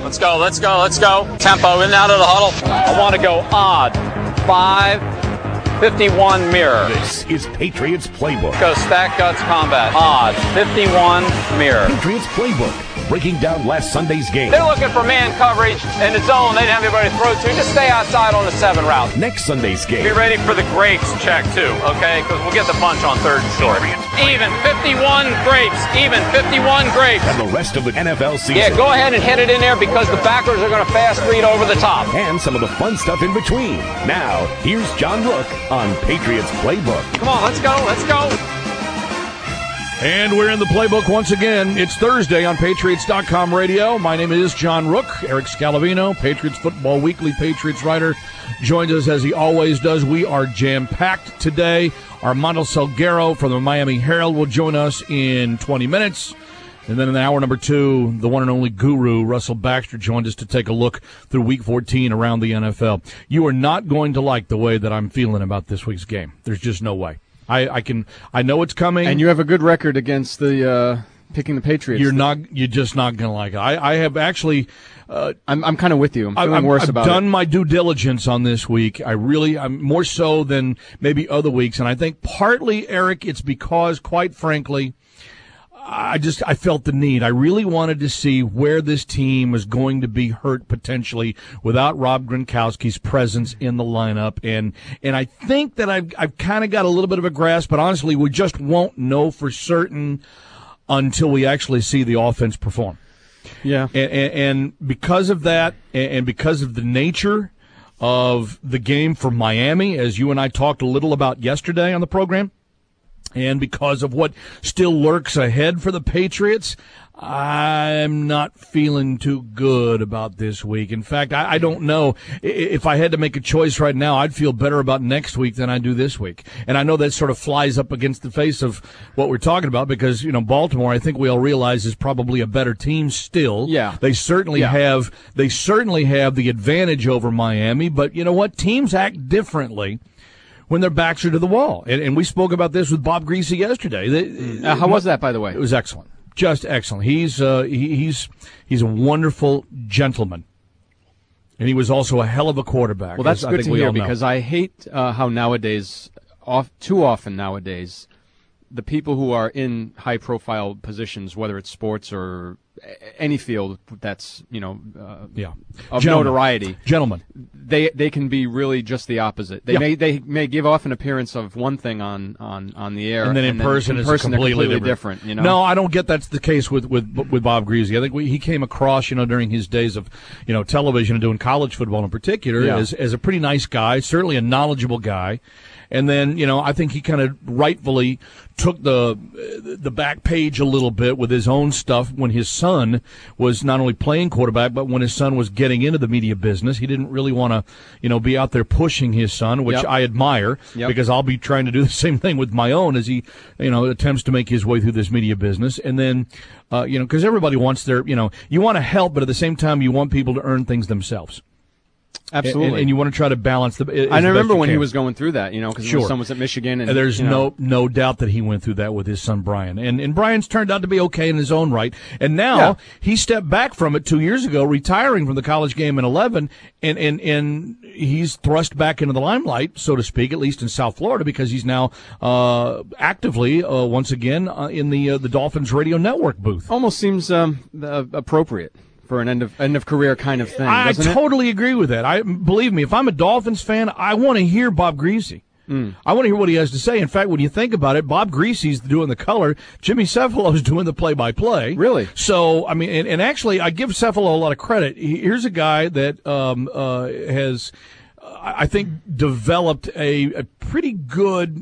Let's go. Tempo in and out of the huddle. I want to go odd. 5-51 mirror. This is Patriots Playbook. Go stack guts combat. Odd. 51 mirror. Patriots Playbook. Breaking down last Sunday's game. They're looking for man coverage in the zone. They didn't have anybody to throw to. Just stay outside on the 7 route. Next Sunday's game. Be ready for the grapes check, too, okay? Because we'll get the bunch on 3rd and short. Even 51 grapes. Even 51 grapes. And the rest of the NFL season. Yeah, go ahead and hit it in there because the backers are going to fast read over the top. And some of the fun stuff in between. Now, here's John Rook on Patriots Playbook. Come on, let's go. And we're in the playbook once again. It's Thursday on Patriots.com radio. My name is John Rook. Eric Scalavino, Patriots Football Weekly Patriots writer, joins us as he always does. We are jam-packed today. Armando Salguero from the Miami Herald will join us in 20 minutes. And then in hour number 2, the one and only guru, Russell Baxter, joined us to take a look through Week 14 around the NFL. You are not going to like the way that I'm feeling about this week's game. There's just no way. I know it's coming. And you have a good record against the picking the Patriots. You're just not going to like it. I have actually. I'm kind of with you. I'm feeling worse about it. I've done my due diligence on this week. I'm more so than maybe other weeks, and I think partly, Eric, it's because, quite frankly, I felt the need. I really wanted to see where this team was going to be hurt potentially without Rob Gronkowski's presence in the lineup. And I think that I've kind of got a little bit of a grasp, but honestly, we just won't know for certain until we actually see the offense perform. Yeah. And because of that, and because of the nature of the game for Miami, as you and I talked a little about yesterday on the program, and because of what still lurks ahead for the Patriots, I'm not feeling too good about this week. In fact, I don't know. If I had to make a choice right now, I'd feel better about next week than I do this week. And I know that sort of flies up against the face of what we're talking about because, Baltimore, I think we all realize, is probably a better team still. Yeah. They certainly have the advantage over Miami, but you know what? Teams act differently when their backs are to the wall. And we spoke about this with Bob Griese yesterday. How was that, by the way? It was excellent. Just excellent. He's a wonderful gentleman. And he was also a hell of a quarterback. Well, that's good to hear because I hate how nowadays, too often nowadays, the people who are in high-profile positions, whether it's sports or any field that's of notoriety, gentlemen, they can be really just the opposite. They may give off an appearance of one thing on the air, and then in person it's completely different. No, I don't get that's the case with Bob Griese. I think he came across during his days of television and doing college football in particular as a pretty nice guy, certainly a knowledgeable guy. And then, I think he kind of rightfully took the back page a little bit with his own stuff when his son was not only playing quarterback, but when his son was getting into the media business. He didn't really want to, be out there pushing his son, which I admire because I'll be trying to do the same thing with my own as he, attempts to make his way through this media business. And then, because everybody wants their, you want to help, but at the same time, you want people to earn things themselves. Absolutely, and you want to try to balance the. I remember when he was going through that, because his son was at Michigan, and there's no doubt that he went through that with his son Brian, and Brian's turned out to be okay in his own right, and now he stepped back from it 2 years ago, retiring from the college game in 11, and he's thrust back into the limelight, so to speak, at least in South Florida, because he's now actively once again in the Dolphins radio network booth. Almost seems appropriate for an end of career kind of thing. I totally agree with that. Believe me, if I'm a Dolphins fan, I want to hear Bob Griese. I want to hear what he has to say. In fact, when you think about it, Bob Griese's doing the color, Jimmy Cephalo's doing the play-by-play. Really? So, I mean, and actually, I give Cephalo a lot of credit. Here's a guy that has, I think, developed a pretty good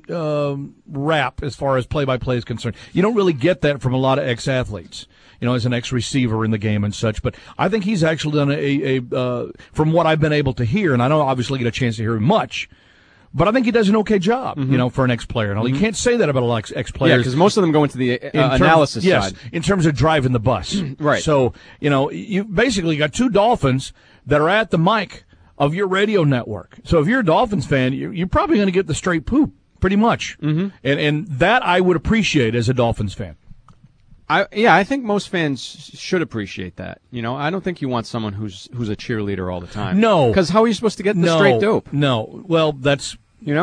rap as far as play-by-play is concerned. You don't really get that from a lot of ex-athletes, as an ex-receiver in the game and such. But I think he's actually done from what I've been able to hear, and I don't obviously get a chance to hear much, but I think he does an okay job, for an ex-player. And you can't say that about a lot of ex-players. Yeah, because most of them go into the analysis side. Yes, in terms of driving the bus. Right. So, you basically got two Dolphins that are at the mic of your radio network. So if you're a Dolphins fan, you're probably going to get the straight poop, pretty much. And that I would appreciate as a Dolphins fan. I think most fans should appreciate that. I don't think you want someone who's a cheerleader all the time. No. Because how are you supposed to get the straight dope? No. Well, that's...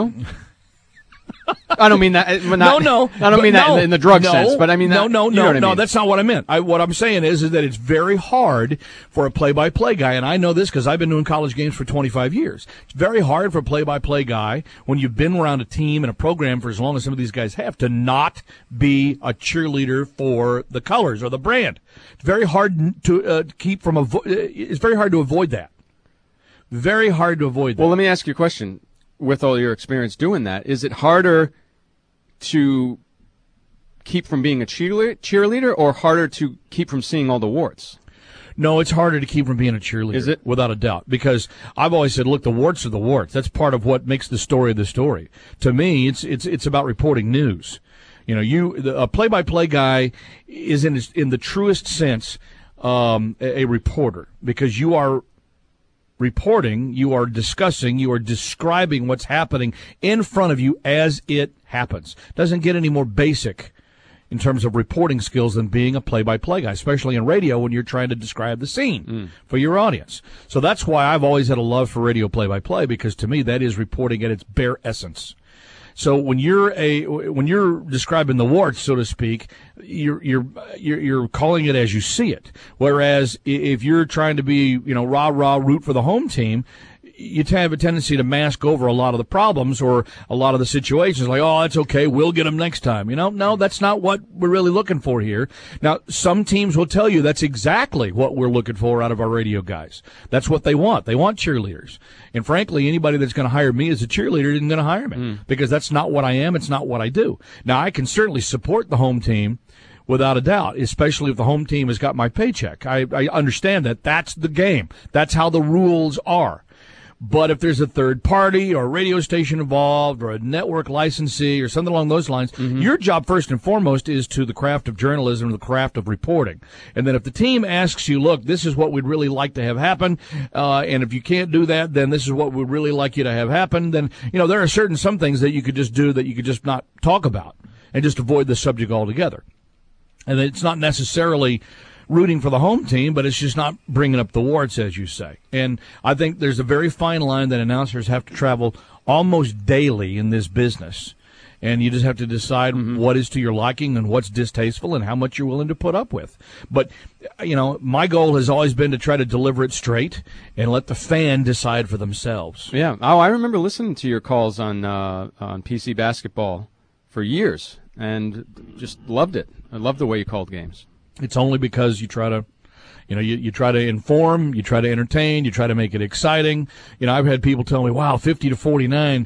I don't mean that. I don't mean that in the drug sense, but I mean that. No. That's not what I meant. What I'm saying is that it's very hard for a play-by-play guy, and I know this because I've been doing college games for 25 years. It's very hard for a play-by-play guy when you've been around a team and a program for as long as some of these guys have to not be a cheerleader for the colors or the brand. It's very hard to it's very hard to avoid that. Very hard to avoid that. Well, let me ask you a question. With all your experience doing that, is it harder to keep from being a cheerleader or harder to keep from seeing all the warts? No, it's harder to keep from being a cheerleader. Is it? Without a doubt. Because I've always said, look, the warts are the warts. That's part of what makes the story the story. To me, it's about reporting news. A play-by-play guy is in the truest sense a reporter, because you are reporting, you are discussing, you are describing what's happening in front of you as it happens. Doesn't get any more basic in terms of reporting skills than being a play-by-play guy, especially in radio when you're trying to describe the scene for your audience. So that's why I've always had a love for radio play-by-play, because to me that is reporting at its bare essence. So when you're describing the warts, so to speak, you're calling it as you see it. Whereas if you're trying to be, rah root for the home team, you have a tendency to mask over a lot of the problems or a lot of the situations, like, oh, it's okay, we'll get them next time. No, that's not what we're really looking for here. Now, some teams will tell you that's exactly what we're looking for out of our radio guys. That's what they want. They want cheerleaders. And frankly, anybody that's going to hire me as a cheerleader isn't going to hire me because that's not what I am. It's not what I do. Now, I can certainly support the home team without a doubt, especially if the home team has got my paycheck. I understand that. That's the game. That's how the rules are. But if there's a third party or a radio station involved or a network licensee or something along those lines, your job first and foremost is to the craft of journalism, the craft of reporting. And then if the team asks you, look, this is what we'd really like to have happen, and if you can't do that, then this is what we'd really like you to have happen, then, there are some things that you could just do that you could just not talk about and just avoid the subject altogether. And it's not necessarily rooting for the home team, but it's just not bringing up the warts, as you say. And I think there's a very fine line that announcers have to travel almost daily in this business. And you just have to decide what is to your liking and what's distasteful and how much you're willing to put up with. But, my goal has always been to try to deliver it straight and let the fan decide for themselves. Yeah. Oh, I remember listening to your calls on PC basketball for years and just loved it. I loved the way you called games. It's only because you try to, you try to inform, you try to entertain, you try to make it exciting. I've had people tell me, wow, 50-49,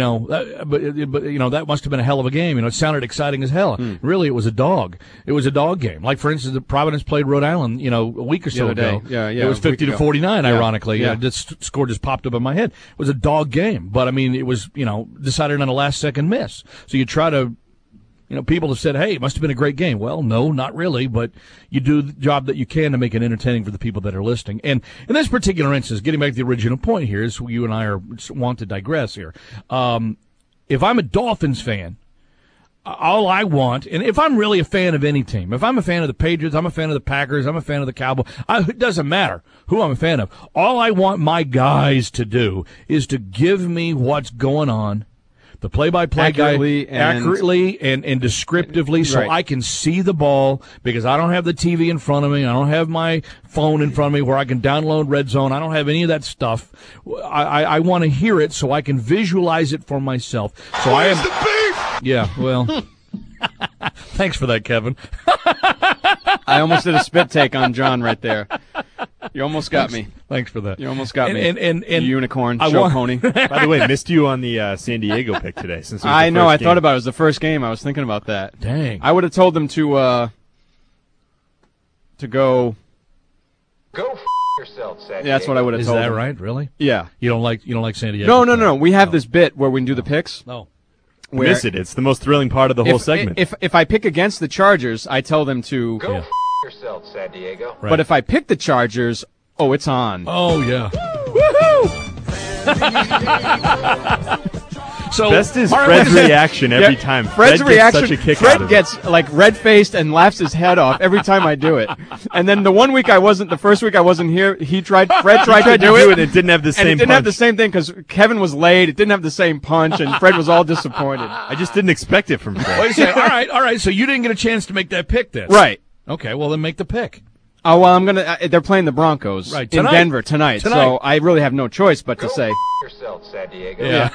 that must have been a hell of a game. It sounded exciting as hell. Really, it was a dog. It was a dog game. Like, for instance, Providence played Rhode Island, a week or so ago. Yeah, it was 50-49, ironically. Yeah. This score just popped up in my head. It was a dog game. But, it was, decided on a last-second miss. So you try to, people have said, hey, it must have been a great game. Well, no, not really, but you do the job that you can to make it entertaining for the people that are listening. And in this particular instance, getting back to the original point here, is you and I want to digress here. If I'm a Dolphins fan, all I want, and if I'm really a fan of any team, if I'm a fan of the Patriots, I'm a fan of the Packers, I'm a fan of the Cowboys, it doesn't matter who I'm a fan of. All I want my guys to do is to give me what's going on, the play-by-play accurately and descriptively, so I can see the ball, because I don't have the TV in front of me. I don't have my phone in front of me where I can download Red Zone. I don't have any of that stuff. I want to hear it so I can visualize it for myself. So Where's the beef? Yeah, well, thanks for that, Kevin. I almost did a spit take on John right there. You almost got me. Thanks for that. You almost got me. And unicorn, show pony. By the way, missed you on the San Diego pick today. Since it was I the know. first I game. thought about it. It was the first game. I was thinking about that. Dang. I would have told them to go. Go f*** yourself, San Diego. Yeah, that's what I would have Is told that them. right? Really? Yeah. You don't like San Diego? No. We have this bit where we can do the picks. No. Where Miss it. It's the most thrilling part of the whole segment. If I pick against the Chargers, I tell them to Go f*** yourself, San Diego. Right. But if I pick the Chargers, it's on. Oh, yeah. So Best is all right, Fred's reaction every time. Fred's Fred reaction. Gets such a kick Fred out of gets like red-faced and laughs his head off every time I do it. And then the first week I wasn't here, Fred tried to do it. And it didn't have the same And it didn't have the punch. same thing because Kevin was late. It didn't have the same punch, and Fred was all disappointed. I just didn't expect it from Fred. Wait a second. All right. So you didn't get a chance to make that pick then. Right. Okay, well then make the pick. Oh, well, I'm gonna. They're playing the Broncos Right, in tonight. Denver tonight, so I really have no choice but to say. Yourself, San Diego. Yeah.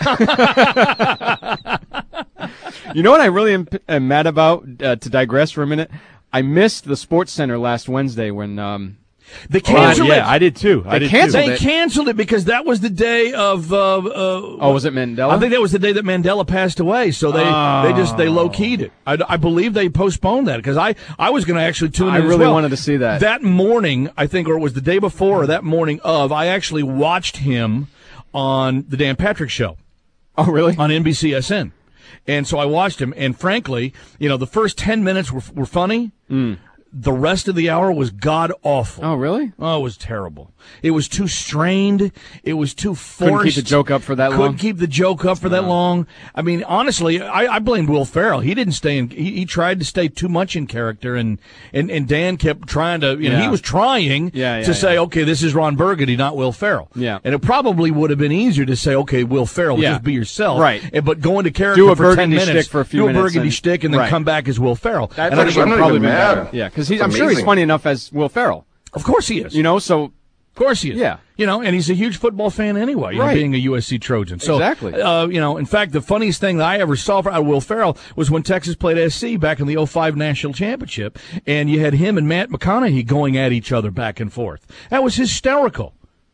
You know what I really am mad about? To digress for a minute, I missed the Sports Center last Wednesday when. They canceled it. Yeah, I did too. They canceled They it. canceled it because that was the day of. Oh, was it Mandela? I think that was the day that Mandela passed away. So they low keyed it. I believe they postponed that because I was going to actually tune in. I as really well. wanted to see that. That morning, I think, or it was the day before, or that morning of. I actually watched him on the Dan Patrick Show. Oh, really? On NBCSN. And so I watched him, and frankly, the first 10 minutes were funny. The rest of the hour was god-awful. Oh, really? Oh, it was terrible. It was too strained. It was too forced. Couldn't keep the joke up for that long? Couldn't keep the joke up for that long. I mean, honestly, I blamed Will Ferrell. He didn't stay in. He tried to stay too much in character, and Dan kept trying to. He was trying to say, okay, this is Ron Burgundy, not Will Ferrell. Yeah. And it probably would have been easier to say, okay, Will Ferrell, just be yourself. Right. But go into character Do a for 10 Burgundy minutes, shtick for a few do minutes a Burgundy and- shtick, and then right. come back as Will Ferrell. That's And I actually think- I'm not probably even been mad. better. Yeah, because I'm sure he's Amazing. funny enough as Will Ferrell. Of course he is. So Of course he is. Yeah. And he's a huge football fan anyway, Right. being a USC Trojan. So, Exactly. in fact, the funniest thing that I ever saw out of Will Ferrell was when Texas played SC back in the 2005 National Championship, and you had him and Matt McConaughey going at each other back and forth. That was hysterical.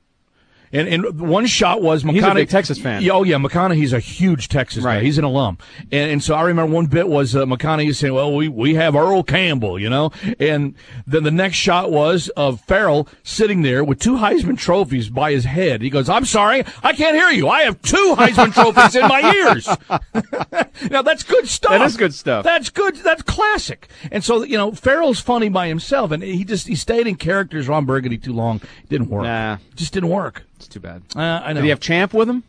And one shot was McConaughey. He's a big Texas fan. Oh, yeah, McConaughey's a huge Texas guy. Right. He's an alum. And so I remember one bit was McConaughey saying, well, we have Earl Campbell, And then the next shot was of Ferrell sitting there with 2 Heisman trophies by his head. He goes, I'm sorry, I can't hear you. I have 2 Heisman trophies in my ears. Now, that's good stuff. That is good stuff. That's good. That's classic. And so, Ferrell's funny by himself, and he stayed in character as Ron Burgundy too long. It didn't work. Nah. It just didn't work. it's too bad. I know. Did he have Champ with him?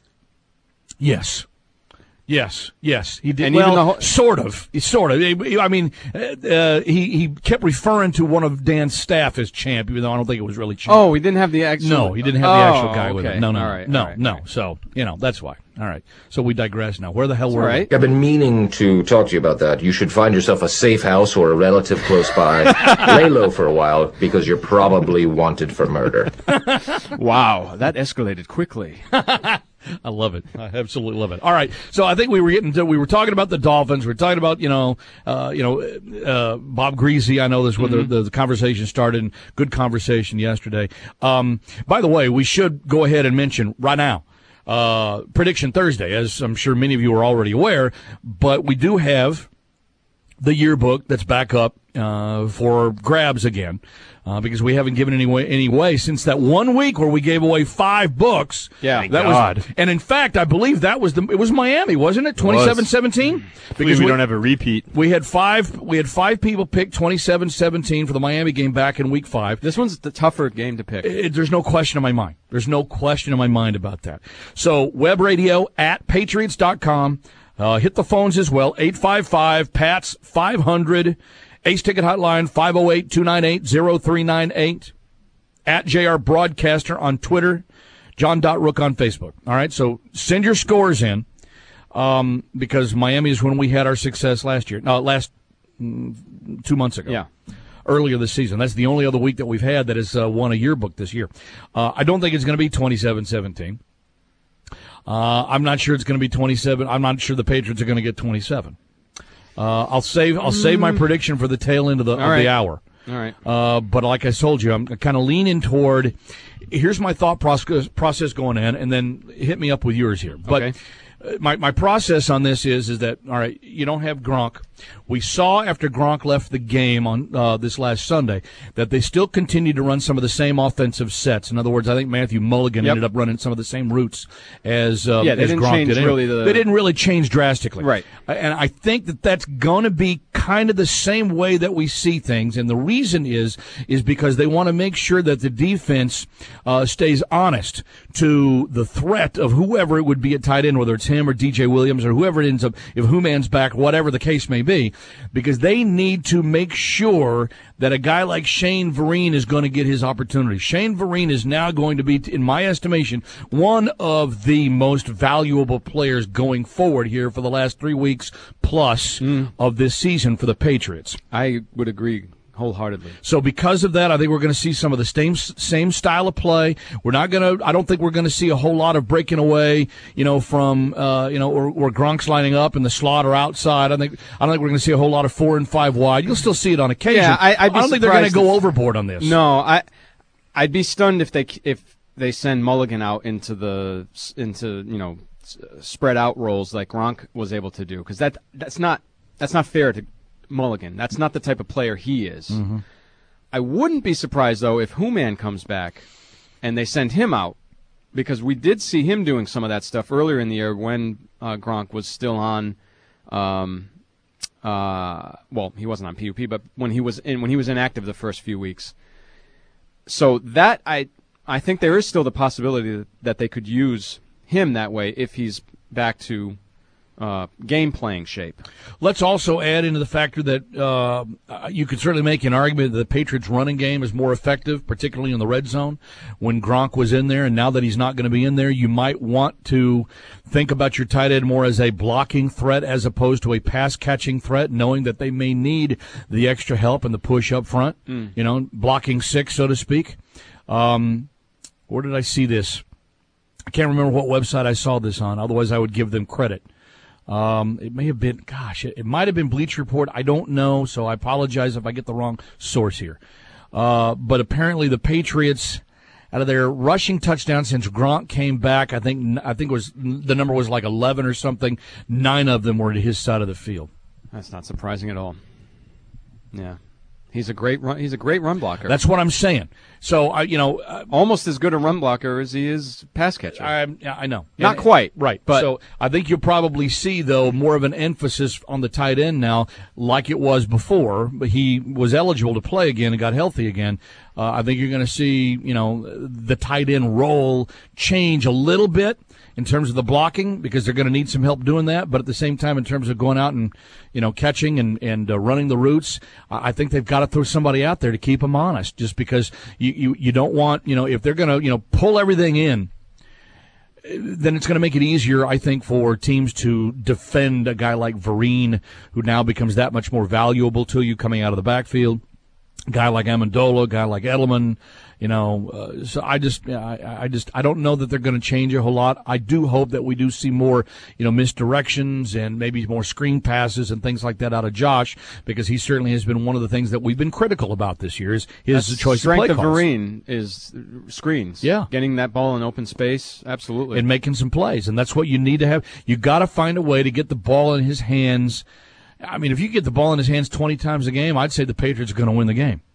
Yes. Yes, he did. And well, even the whole- sort of. I mean, he kept referring to one of Dan's staff as Champ, even though I don't think it was really Champ. Oh, he didn't have the actual. No, he didn't have the actual guy with okay. him. No. All right. So, that's why. All right. So we digress now. Where the hell were right. we? I've been meaning to talk to you about that. You should find yourself a safe house or a relative close by. Lay low for a while because you're probably wanted for murder. Wow, that escalated quickly. I love it. I absolutely love it. All right. So I think we were talking about the Dolphins. We were talking about, Bob Greasy. I know this where the conversation started, and good conversation yesterday. By the way, we should go ahead and mention right now, Prediction Thursday, as I'm sure many of you are already aware, but we do have the yearbook that's back up for grabs again. Because we haven't given any way since that 1 week where we gave away 5 books. Yeah. that was. And in fact, I believe it was Miami, wasn't it? 27-17. Because we don't have a repeat. We had 5 people pick 27-17 for the Miami game back in week 5. This one's the tougher game to pick. There's no question in my mind. There's no question in my mind about that. So webradio@patriots.com. Hit the phones as well. 855-PATS-500. Ace Ticket Hotline, 508-298-0398. At JR Broadcaster on Twitter. John.Rook on Facebook. All right, so send your scores in because Miami is when we had our success last 2 months ago. Yeah. Earlier this season. That's the only other week that we've had that has won a yearbook this year. I don't think it's going to be 27-17. I'm not sure it's going to be 27. I'm not sure the Patriots are going to get 27. I'll save my prediction for the tail end of the hour. All right. But like I told you, I'm kind of leaning toward. Here's my thought process going in, and then hit me up with yours here. But Okay. my process on this is that all right, you don't have Gronk. We saw after Gronk left the game on this last Sunday that they still continued to run some of the same offensive sets. In other words, I think Matthew Mulligan ended up running some of the same routes as they as didn't Gronk change did. really They didn't really change drastically, Right. And I think that that's going to be kind of the same way that we see things. And the reason is because they want to make sure that the defense stays honest to the threat of whoever it would be at tight end, whether it's him or DJ Williams or whoever it ends up, if Hooman's back, whatever the case may be, because they need to make sure that a guy like Shane Vereen is going to get his opportunity. Shane Vereen is now going to be, in my estimation, one of the most valuable players going forward here for the last 3 weeks plus of this season for the Patriots. I would agree wholeheartedly. So because of that, I think we're going to see some of the same style of play. I don't think we're going to see a whole lot of breaking away, from, or Gronk's lining up and the slot or outside. I don't think we're going to see a whole lot of 4 and 5 wide. You'll still see it on occasion. Yeah, I don't think they're going to go overboard on this. No, I'd be stunned if they send Mulligan out into spread out roles like Gronk was able to do, because that's not fair to Mulligan. That's not the type of player he is. Mm-hmm. I wouldn't be surprised, though, if Hooman comes back and they send him out, because we did see him doing some of that stuff earlier in the year when Gronk was still on. He wasn't on PUP, but when he was inactive the first few weeks. So that I think there is still the possibility that they could use him that way if he's back to game-playing shape. Let's also add into the factor that you could certainly make an argument that the Patriots' running game is more effective, particularly in the red zone. When Gronk was in there, and now that he's not going to be in there, you might want to think about your tight end more as a blocking threat as opposed to a pass-catching threat, knowing that they may need the extra help and the push up front, blocking six, so to speak. Where did I see this? I can't remember what website I saw this on, otherwise I would give them credit. It may have been, it might have been Bleacher Report. I don't know, so I apologize if I get the wrong source here. But apparently the Patriots, out of their rushing touchdowns since Gronk came back, I think it was, the number was like 11 or something. 9 of them were to his side of the field. That's not surprising at all. Yeah. He's a great run blocker. That's what I'm saying. So, almost as good a run blocker as he is pass catcher. I know. Not quite. Right. But so I think you'll probably see, though, more of an emphasis on the tight end now, like it was before. But he was eligible to play again and got healthy again. I think you're going to see, the tight end role change a little bit in terms of the blocking, because they're going to need some help doing that. But at the same time, in terms of going out and, catching and running the routes, I think they've got to throw somebody out there to keep them honest, just because you don't want, if they're going to, pull everything in, then it's going to make it easier, I think, for teams to defend a guy like Vereen, who now becomes that much more valuable to you coming out of the backfield. A guy like Amendola, a guy like Edelman, so I don't know that they're going to change a whole lot. I do hope that we do see more, misdirections and maybe more screen passes and things like that out of Josh, because he certainly has been one of the things that we've been critical about this year is his choice of play calls. Strength of Vereen is screens. Yeah. Getting that ball in open space, absolutely. And making some plays, and that's what you need to have. You got to find a way to get the ball in his hands. I mean, if you get the ball in his hands 20 times a game, I'd say the Patriots are going to win the game.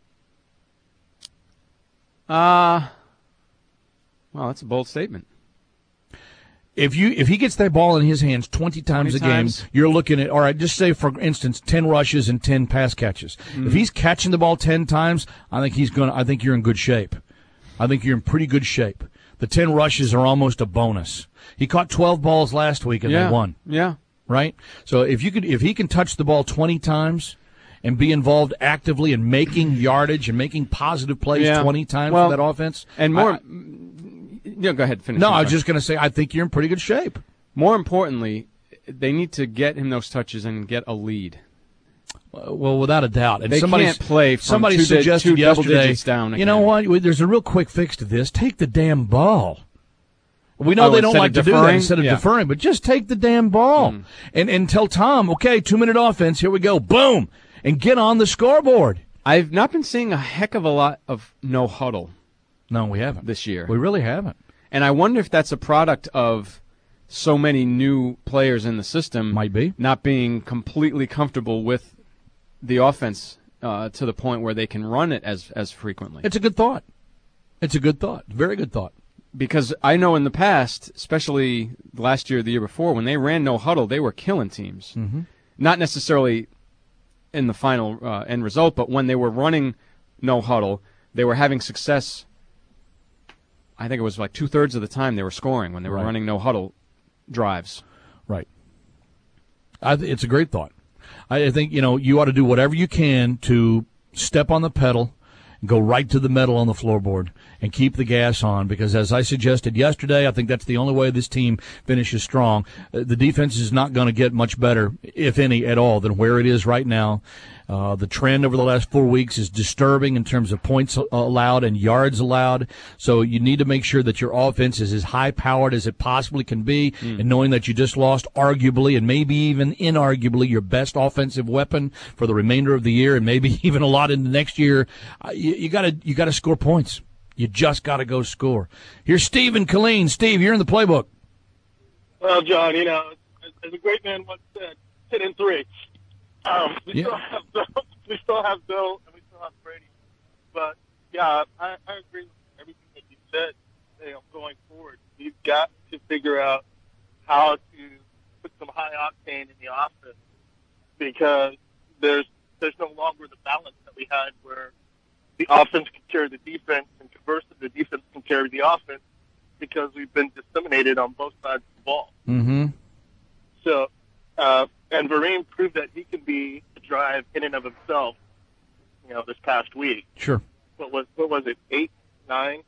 Well, that's a bold statement. If he gets that ball in his hands 20 times a game, you're looking at, all right, just say, for instance, 10 rushes and 10 pass catches. Mm-hmm. If he's catching the ball 10 times, I think you're in good shape. I think you're in pretty good shape. The 10 rushes are almost a bonus. He caught 12 balls last week and they won. Yeah. Right? So if he can touch the ball 20 times and be involved actively in making yardage and making positive plays 20 times for that offense. And more go ahead, finish. No, I was just going to say, I think you're in pretty good shape. More importantly, they need to get him those touches and get a lead. Well, without a doubt. And they can't play from somebody suggested two double yesterday, digits down again. You know what? There's a real quick fix to this. Take the damn ball. We know they don't like to do that instead of deferring, but just take the damn ball and tell Tom, okay, 2-minute offense, here we go, boom, and get on the scoreboard. I've not been seeing a heck of a lot of no huddle. No, we haven't. This year. We really haven't. And I wonder if that's a product of so many new players in the system. Might be. Not being completely comfortable with the offense to the point where they can run it as frequently. It's a good thought. Very good thought. Because I know in the past, especially last year, the year before, when they ran no huddle, they were killing teams. Mm-hmm. Not necessarily in the final end result, but when they were running no huddle, they were having success. I think it was like 2/3 of the time they were scoring when they were running no huddle drives. Right. It's a great thought. I think, you ought to do whatever you can to step on the pedal, go right to the metal on the floorboard, and keep the gas on, because as I suggested yesterday, I think that's the only way this team finishes strong. The defense is not going to get much better, if any at all, than where it is right now. The trend over the last 4 weeks is disturbing in terms of points allowed and yards allowed. So you need to make sure that your offense is as high-powered as it possibly can be, and knowing that you just lost arguably and maybe even inarguably your best offensive weapon for the remainder of the year and maybe even a lot into next year, you gotta score points. You just got to go score. Here's Steve in Killeen. Steve, you're in the playbook. Well, John, as a great man once said, 10-3. We still have Bill, and we still have Brady. But, yeah, I agree with everything that you said going forward. We've got to figure out how to put some high octane in the offense, because there's no longer the balance that we had where the offense can carry the defense, and conversely, the defense can carry the offense, because we've been disseminated on both sides of the ball. Mm-hmm. So, and Vereen proved that he can be a drive in and of himself, this past week. Sure. What was it, 8, 9?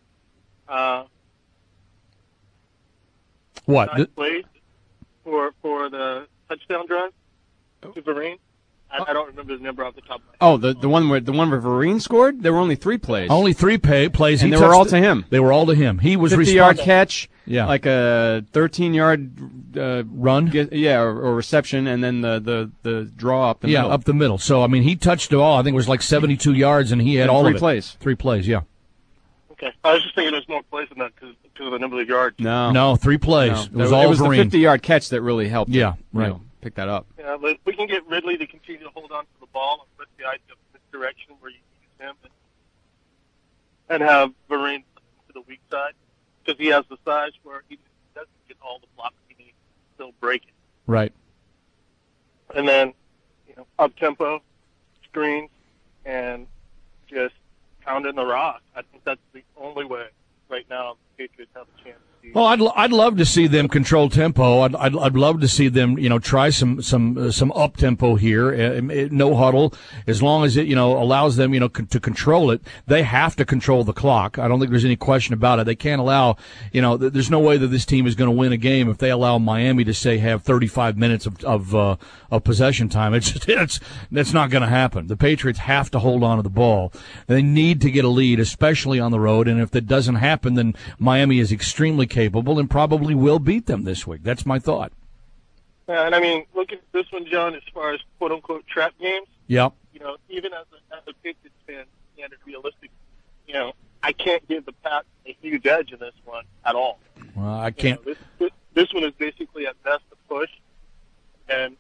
What? 9 plays for the touchdown drive to Vereen? I don't remember the number off the top of my head. Oh, the one where Vereen scored? There were only 3 plays. Only 3 plays. And they were all to him. They were all to him. He was 50-yard catch, yeah, like a 13-yard run, or reception, and then the draw up the middle. Yeah, up the middle. So, he touched it all. I think it was like 72 yards, and he had all of it. 3 plays. 3 plays, yeah. Okay. I was just thinking there's more plays than that because of the number of yards. No, 3 plays. No. It was all Vereen. The 50-yard catch that really helped. Yeah, right. Pick that up. Yeah, but if we can get Ridley to continue to hold on to the ball and put the idea of misdirection where you use him and have Vereen to the weak side, because he has the size where he doesn't get all the blocks he needs to still break it. Right. And then, up-tempo, screens, and just pounding the rock. I think that's the only way right now the Patriots have a chance. Well, I'd love to see them control tempo. I'd love to see them, try some up tempo here. No huddle, as long as it, allows them, to control it. They have to control the clock. I don't think there's any question about it. They can't allow, there's no way that this team is going to win a game if they allow Miami to say have 35 minutes of possession time. That's not going to happen. The Patriots have to hold on to the ball. They need to get a lead, especially on the road. And if that doesn't happen, then Miami is extremely capable and probably will beat them this week. That's my thought. And look at this one, John, as far as quote unquote trap games. Yep. Even as a Patriots fan, standard realistic, I can't give the Pats a huge edge in this one at all. Well, I can't. This one is basically at best a push, and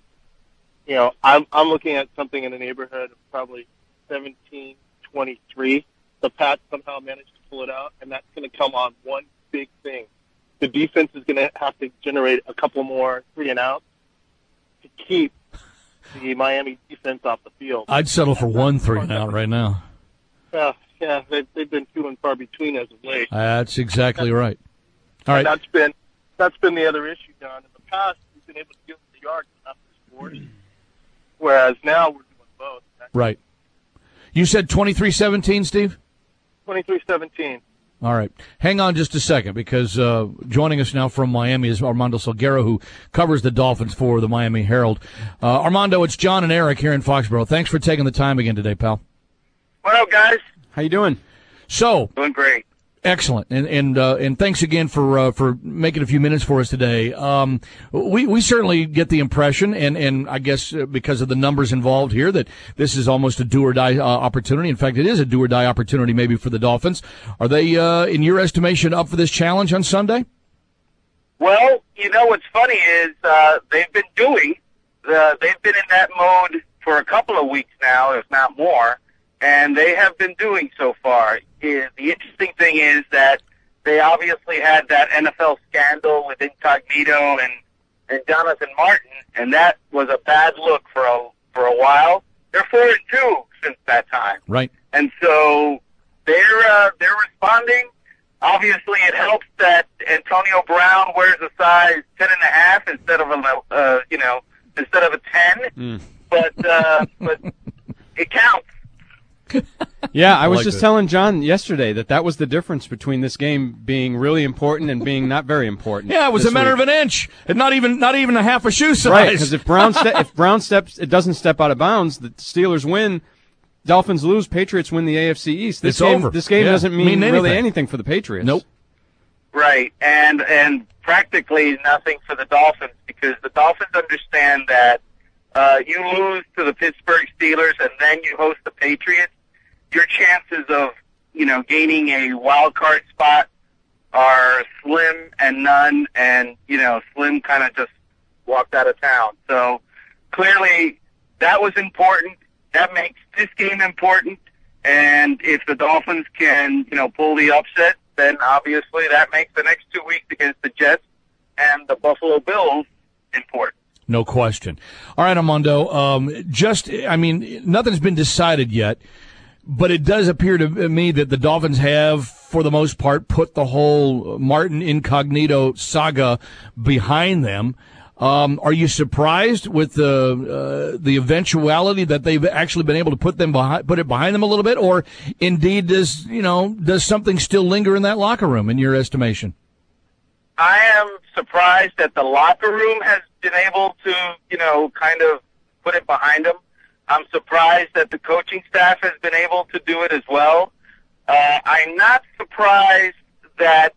I'm looking at something in the neighborhood of probably 17-23. The Pats somehow managed to pull it out, and that's going to come on one big thing. The defense is going to have to generate a couple more 3-and-outs to keep the Miami defense off the field. I'd settle for 1 3-and-out right now. Yeah, they've been few and far between as of late. That's exactly right. All right. That's been the other issue, John. In the past, we've been able to give them the yards after scores, whereas now we're doing both. Right. You said 23-17, Steve? 23-17. All right. Hang on just a second, because joining us now from Miami is Armando Salguero, who covers the Dolphins for the Miami Herald. Armando, it's John and Eric here in Foxborough. Thanks for taking the time again today, pal. What up, guys? How you doing? So, doing great. Excellent, and thanks again for making a few minutes for us today. We certainly get the impression, and I guess because of the numbers involved here, that this is almost a do or die opportunity. In fact, it is a do or die opportunity maybe for the Dolphins. Are they, in your estimation, up for this challenge on Sunday? Well, what's funny is they've been in that mode for a couple of weeks now, if not more. And they have been doing so far. The interesting thing is that they obviously had that NFL scandal with Incognito and Jonathan Martin, and that was a bad look for a while. They're 4-2 since that time, right? And so they're responding. Obviously, it helps that Antonio Brown wears a size 10.5 instead of a 10. But it counts. Yeah, I was just telling John yesterday that was the difference between this game being really important and being not very important. Yeah, it was a matter of an inch, and not even a half a shoe size. Right, because if Brown it doesn't step out of bounds, the Steelers win. Dolphins lose, Patriots win the AFC East. This game doesn't mean really anything for the Patriots. Nope. Right, and practically nothing for the Dolphins, because the Dolphins understand that you lose to the Pittsburgh Steelers and then you host the Patriots, your chances of, gaining a wild card spot are slim and none, and, Slim kind of just walked out of town. So clearly that was important. That makes this game important. And if the Dolphins can, pull the upset, then obviously that makes the next 2 weeks against the Jets and the Buffalo Bills important. No question. All right, Armando, nothing's been decided yet, but it does appear to me that the Dolphins have, for the most part, put the whole Martin Incognito saga behind them. Are you surprised with the eventuality that they've actually been able to put it behind them a little bit, or indeed does something still linger in that locker room in your estimation? I am surprised that the locker room has been able to, kind of put it behind them. I'm surprised that the coaching staff has been able to do it as well. I'm not surprised that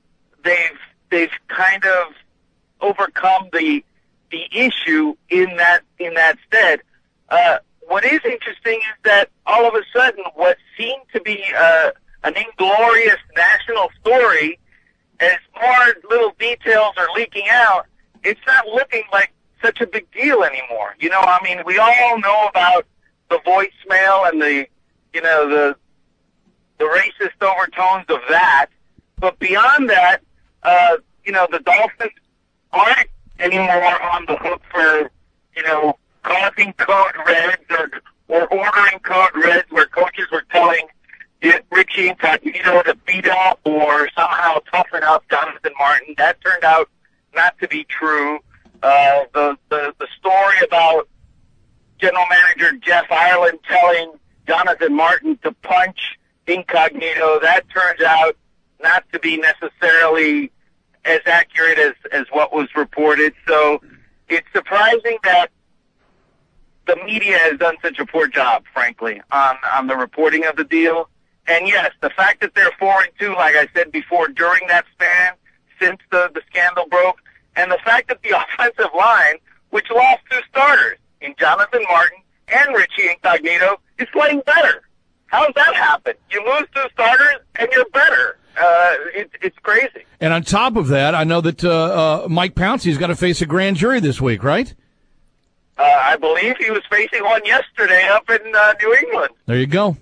they've kind of overcome the issue in that stead. What is interesting is that all of a sudden, what seemed to be an inglorious national story, as more little details are leaking out, it's not looking like such a big deal anymore. We all know about the voicemail and the racist overtones of that. But beyond that, the Dolphins aren't anymore on the hook for, causing code reds or ordering code reds where coaches were telling Richie Incognito to beat up or somehow toughen up Jonathan Martin. That turned out not to be true. The story about General Manager Jeff Ireland telling Jonathan Martin to punch Incognito, that turns out not to be necessarily as accurate as what was reported. So it's surprising that the media has done such a poor job, frankly, on the reporting of the deal. And yes, the fact that they're 4-2, like I said before, during that span, since the scandal broke, and the fact that the offensive line, which lost 2 starters in Jonathan Martin and Richie Incognito, is playing better. How does that happen? You lose 2 starters and you're better. It's crazy. And on top of that, I know that Mike Pouncey's got to face a grand jury this week, right? I believe he was facing one yesterday up in New England. There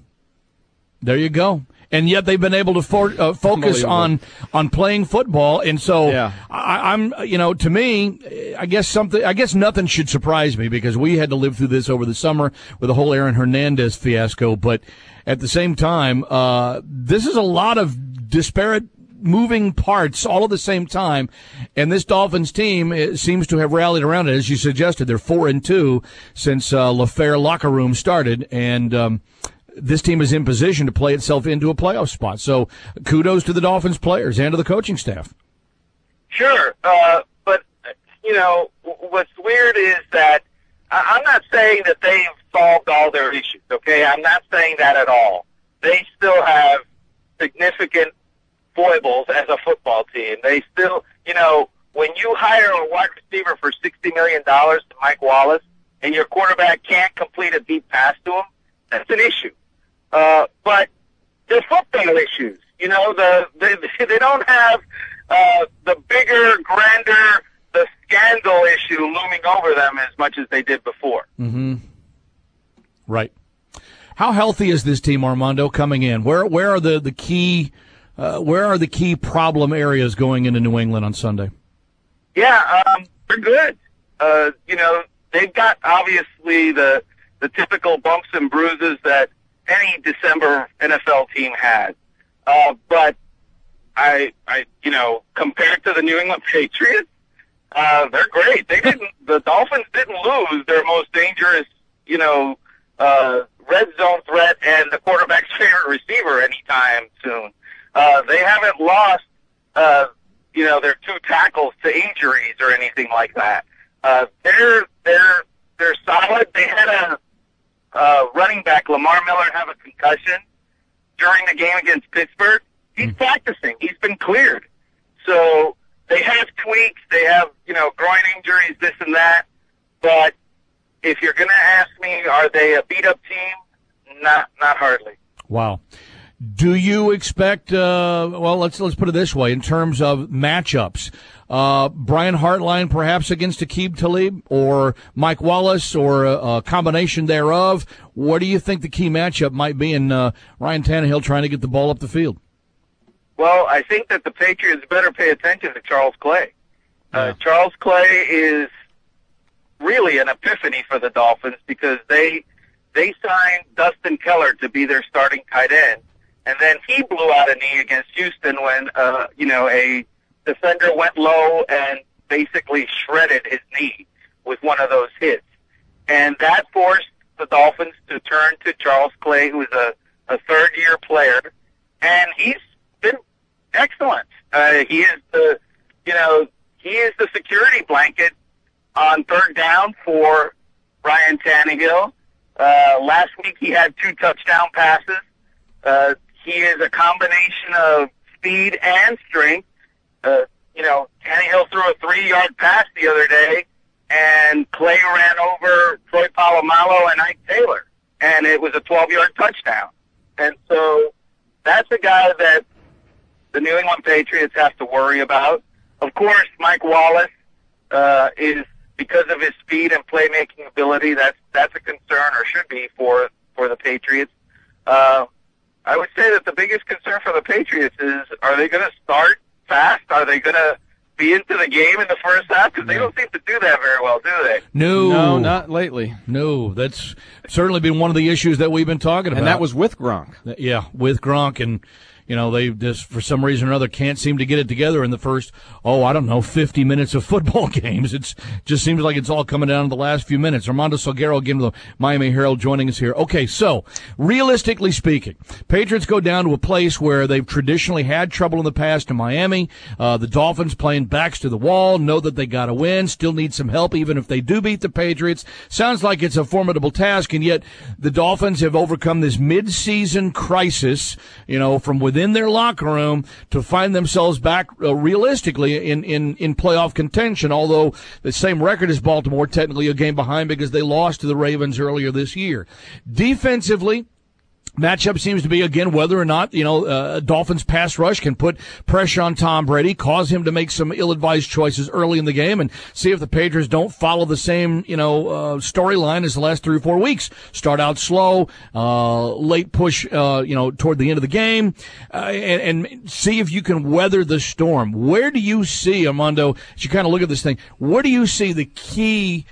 you go. And yet they've been able to focus on playing football, and so yeah. I'm to me, I guess nothing should surprise me, because we had to live through this over the summer with the whole Aaron Hernandez fiasco. But at the same time, this is a lot of disparate moving parts all at the same time, and this Dolphins team seems to have rallied around it. As you suggested, they're 4-2 since LaFleur locker room started, and this team is in position to play itself into a playoff spot. So kudos to the Dolphins players and to the coaching staff. Sure. But, what's weird is that I'm not saying that they've solved all their issues, okay? I'm not saying that at all. They still have significant foibles as a football team. They still, when you hire a wide receiver for $60 million to Mike Wallace and your quarterback can't complete a deep pass to him, that's an issue. But they're football issues. They don't have the bigger, grander, the scandal issue looming over them as much as they did before. Mm-hmm. Right. How healthy is this team, Armando, coming in? Where are the key problem areas going into New England on Sunday? Yeah, they're good. They've got obviously the typical bumps and bruises that any December NFL team has. But compared to the New England Patriots, they're great. The Dolphins didn't lose their most dangerous, red zone threat and the quarterback's favorite receiver anytime soon. They haven't lost, their two tackles to injuries or anything like that. They're solid. They had a running back, Lamar Miller, have a concussion during the game against Pittsburgh. He's practicing. He's been cleared. So they have tweaks. They have, groin injuries, this and that. But if you're going to ask me, are they a beat-up team? Not hardly. Wow. Do you expect, let's put it this way, in terms of matchups, Brian Hartline perhaps against Aqib Talib or Mike Wallace or a combination thereof? What do you think the key matchup might be in Ryan Tannehill trying to get the ball up the field? Well, I think that the Patriots better pay attention to Charles Clay. Charles Clay is really an epiphany for the Dolphins because they signed Dustin Keller to be their starting tight end. And then he blew out a knee against Houston when, a defender went low and basically shredded his knee with one of those hits. And that forced the Dolphins to turn to Charles Clay, who is a third-year player. And he's been excellent. He is the security blanket on third down for Ryan Tannehill. Last week he had 2 touchdown passes. He is a combination of speed and strength. Tannehill threw a 3-yard pass the other day, and Clay ran over Troy Polamalu and Ike Taylor, and it was a 12-yard touchdown. And so that's a guy that the New England Patriots have to worry about. Of course, Mike Wallace is, because of his speed and playmaking ability, that's a concern, or should be, for the Patriots. I would say that the biggest concern for the Patriots is, are they going to start fast? Are they going to be into the game in the first half? Because they don't seem to do that very well, do they? No, not lately. No, that's certainly been one of the issues that we've been talking about. And that was with Gronk. Yeah, with Gronk. And, they just, for some reason or another, can't seem to get it together in the first, 50 minutes of football games. It just seems like it's all coming down to the last few minutes. Armando Salguero, again, the Miami Herald, joining us here. Okay, so, realistically speaking, Patriots go down to a place where they've traditionally had trouble in the past in Miami. The Dolphins playing backs to the wall, know that they got to win, still need some help even if they do beat the Patriots. Sounds like it's a formidable task, and yet the Dolphins have overcome this mid-season crisis, from within their locker room to find themselves back realistically in playoff contention, although the same record as Baltimore, technically a game behind because they lost to the Ravens earlier this year. Defensively, matchup seems to be, again, whether or not, Dolphins pass rush can put pressure on Tom Brady, cause him to make some ill-advised choices early in the game, and see if the Patriots don't follow the same, storyline as the last 3 or 4 weeks. Start out slow, late push, toward the end of the game, and see if you can weather the storm. Where do you see, Armando, as you kind of look at this thing, where do you see the key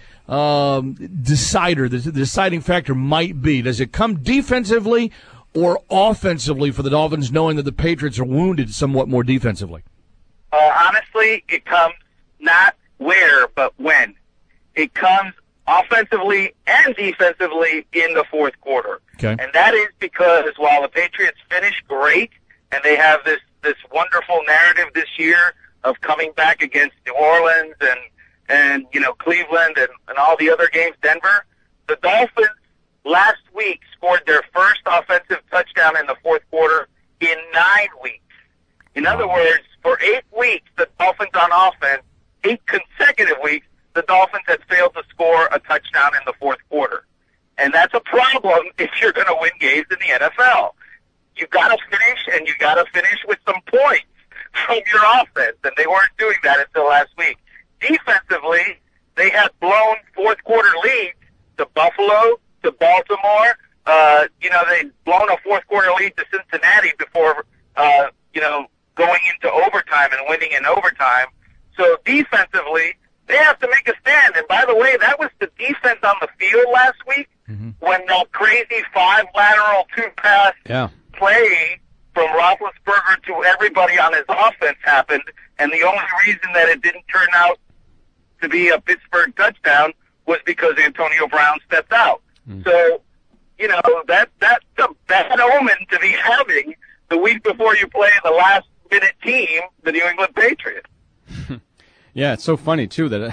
the deciding factor might be? Does it come defensively or offensively for the Dolphins, knowing that the Patriots are wounded somewhat more defensively? Honestly, it comes not where, but when. It comes offensively and defensively in the fourth quarter. Okay. And that is because while the Patriots finish great, and they have this wonderful narrative this year of coming back against New Orleans and Cleveland and all the other games, Denver, the Dolphins last week scored their first offensive touchdown in the fourth quarter in 9 weeks. In other words, for 8 weeks, the Dolphins on offense, 8 consecutive weeks, the Dolphins had failed to score a touchdown in the fourth quarter. And that's a problem if you're going to win games in the NFL. You've got to finish, and you've got to finish with some points from your offense, and they weren't doing that until last week. Defensively, they had blown fourth quarter leads to Buffalo, to Baltimore. They'd blown a fourth quarter lead to Cincinnati before, going into overtime and winning in overtime. So defensively, they have to make a stand. And by the way, that was the defense on the field last week when that crazy 5 lateral 2 pass play from Roethlisberger to everybody on his offense happened, and the only reason that it didn't turn out to be a Pittsburgh touchdown was because Antonio Brown stepped out. So, that's a bad omen to be having the week before you play the last-minute team, the New England Patriots. Yeah, it's so funny, too, that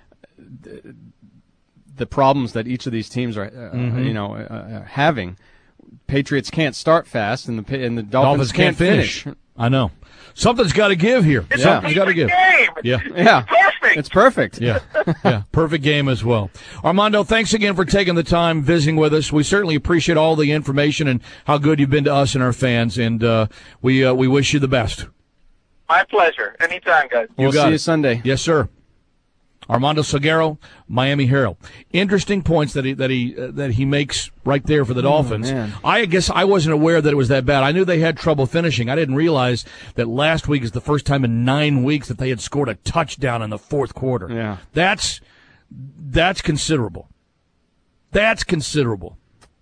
the problems that each of these teams are, having. Patriots can't start fast, and the Dolphins can't finish. I know. Something's got to give here. It's Something's got to give. Game. Yeah. Perfect. It's perfect. Yeah. Perfect game as well. Armando, thanks again for taking the time visiting with us. We certainly appreciate all the information and how good you've been to us and our fans, and we wish you the best. My pleasure. Anytime, guys. We'll see you Sunday. Yes, sir. Armando Salguero, Miami Herald. Interesting points that he makes right there for the Dolphins. Man. I guess I wasn't aware that it was that bad. I knew they had trouble finishing. I didn't realize that last week is the first time in 9 weeks that they had scored a touchdown in the fourth quarter. Yeah. That's considerable. That's considerable.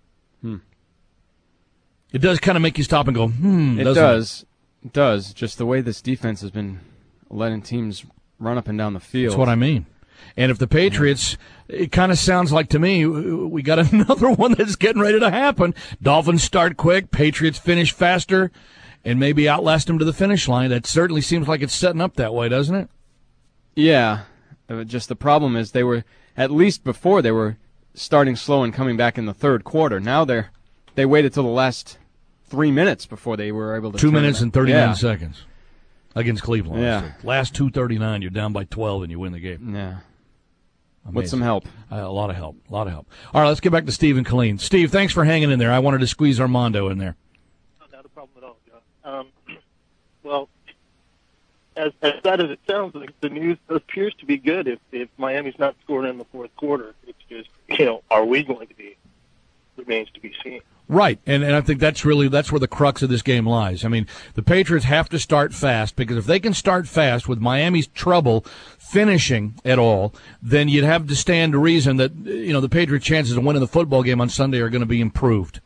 It does kind of make you stop and go, It does. It does. Just the way this defense has been letting teams run up and down the field. That's what I mean. And if the Patriots, it kind of sounds like to me, we got another one that's getting ready to happen. Dolphins start quick, Patriots finish faster, and maybe outlast them to the finish line. That certainly seems like it's setting up that way, doesn't it? Yeah. Just the problem is at least before they were starting slow and coming back in the third quarter. Now they waited till the last 3 minutes before they were able to 2 minutes and 39 Yeah. seconds against Cleveland. Yeah. Last 2:39, you're down by 12 and you win the game. Yeah. Amazing. With some help. A lot of help. All right, let's get back to Steve and Colleen. Steve, thanks for hanging in there. I wanted to squeeze Armando in there. Not a problem at all, John. Well, as sad as it sounds, the news appears to be good if Miami's not scoring in the fourth quarter. It's just, are we going to be? Remains to be seen. Right, and I think that's where the crux of this game lies. I mean, the Patriots have to start fast, because if they can start fast with Miami's trouble finishing at all, then you'd have to stand to reason that the Patriots' chances of winning the football game on Sunday are going to be improved.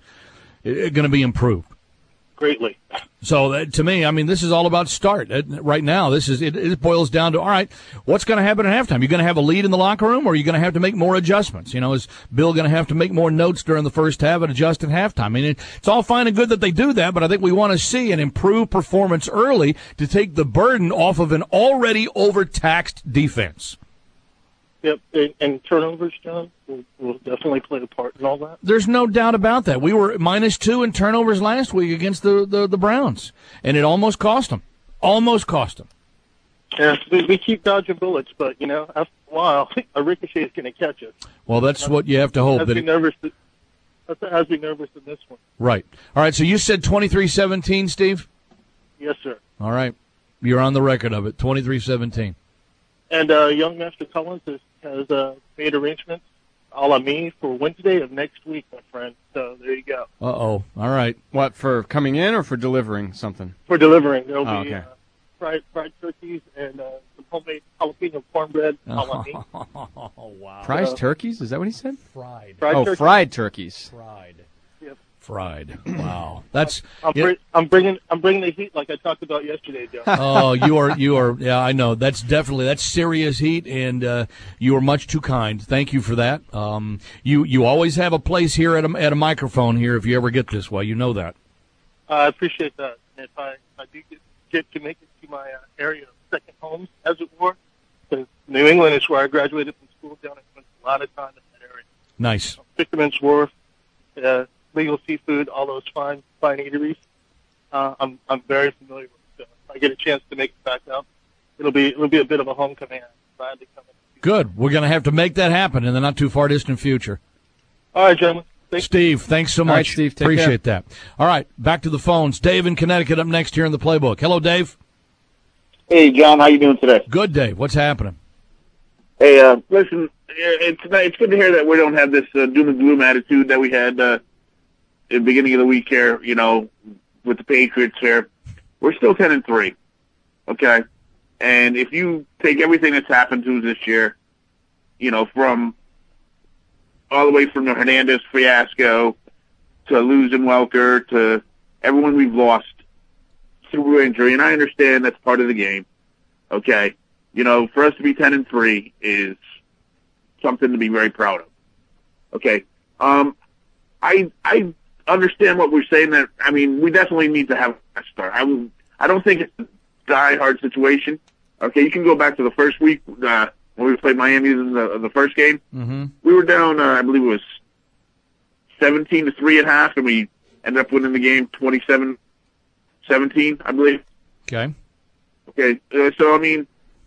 Greatly. So to me, I mean, this is all about start. Right now, it boils down to, all right, what's going to happen at halftime? You're going to have a lead in the locker room, or are you going to have to make more adjustments? Is Bill going to have to make more notes during the first half and adjust at halftime? I mean, it's all fine and good that they do that, but I think we want to see an improved performance early to take the burden off of an already overtaxed defense. Yep, and turnovers, John, will definitely play a part in all that. There's no doubt about that. We were -2 in turnovers last week against the Browns, and it almost cost them. Yeah, we keep dodging bullets, but, after a while, a ricochet is going to catch us. Well, that's what you have to hope. Has me nervous in this one. Right. All right, so you said 23-17, Steve? Yes, sir. All right. You're on the record of it, 23-17. And young Master Collins has made arrangements a la me for Wednesday of next week, my friend. So there you go. Uh-oh. All right. What, for coming in or for delivering something? For delivering. There'll be okay. fried turkeys and some homemade jalapeno cornbread a la me. Oh, wow. Fried turkeys? Is that what he said? Fried. Turkey. Fried turkeys. Fried. Yep. Fried. Wow. That's. I'm bringing the heat like I talked about yesterday, Joe. Oh, you are. Yeah, I know. That's serious heat, and you are much too kind. Thank you for that. You always have a place here at a microphone here if you ever get this way. You know that. I appreciate that. And if I do get to make it to my area of second home, as it were, because New England is where I graduated from school down. I spent a lot of time in that area. Nice. Fisherman's Wharf, Legal Seafood, all those fine eateries. I'm very familiar with. So if I get a chance to make it back up, it'll be a bit of a homecoming. I'm glad to come in. Good. We're going to have to make that happen in the not too far distant future. All right, gentlemen. Steve, thanks so much. All right, Steve, take Appreciate that. All right, back to the phones. Dave in Connecticut up next here in the Playbook. Hello, Dave. Hey, John. How you doing today? Good, Dave. What's happening? Hey, listen, it's good to hear that we don't have this doom and gloom attitude that we had at the beginning of the week here, with the Patriots here. We're still 10-3, okay? And if you take everything that's happened to us this year, from all the way from the Hernandez fiasco to losing Welker to everyone we've lost through injury, and I understand that's part of the game. Okay, for us to be 10-3 is something to be very proud of. Okay, I understand what we're saying. That we definitely need to have a start. I don't think it's a die-hard situation. Okay, you can go back to the first week when we played Miami in the first game. Mm-hmm. We were down, I believe it was 17-3 at half, and we ended up winning the game 27-17, I believe. Okay. Okay, so I'm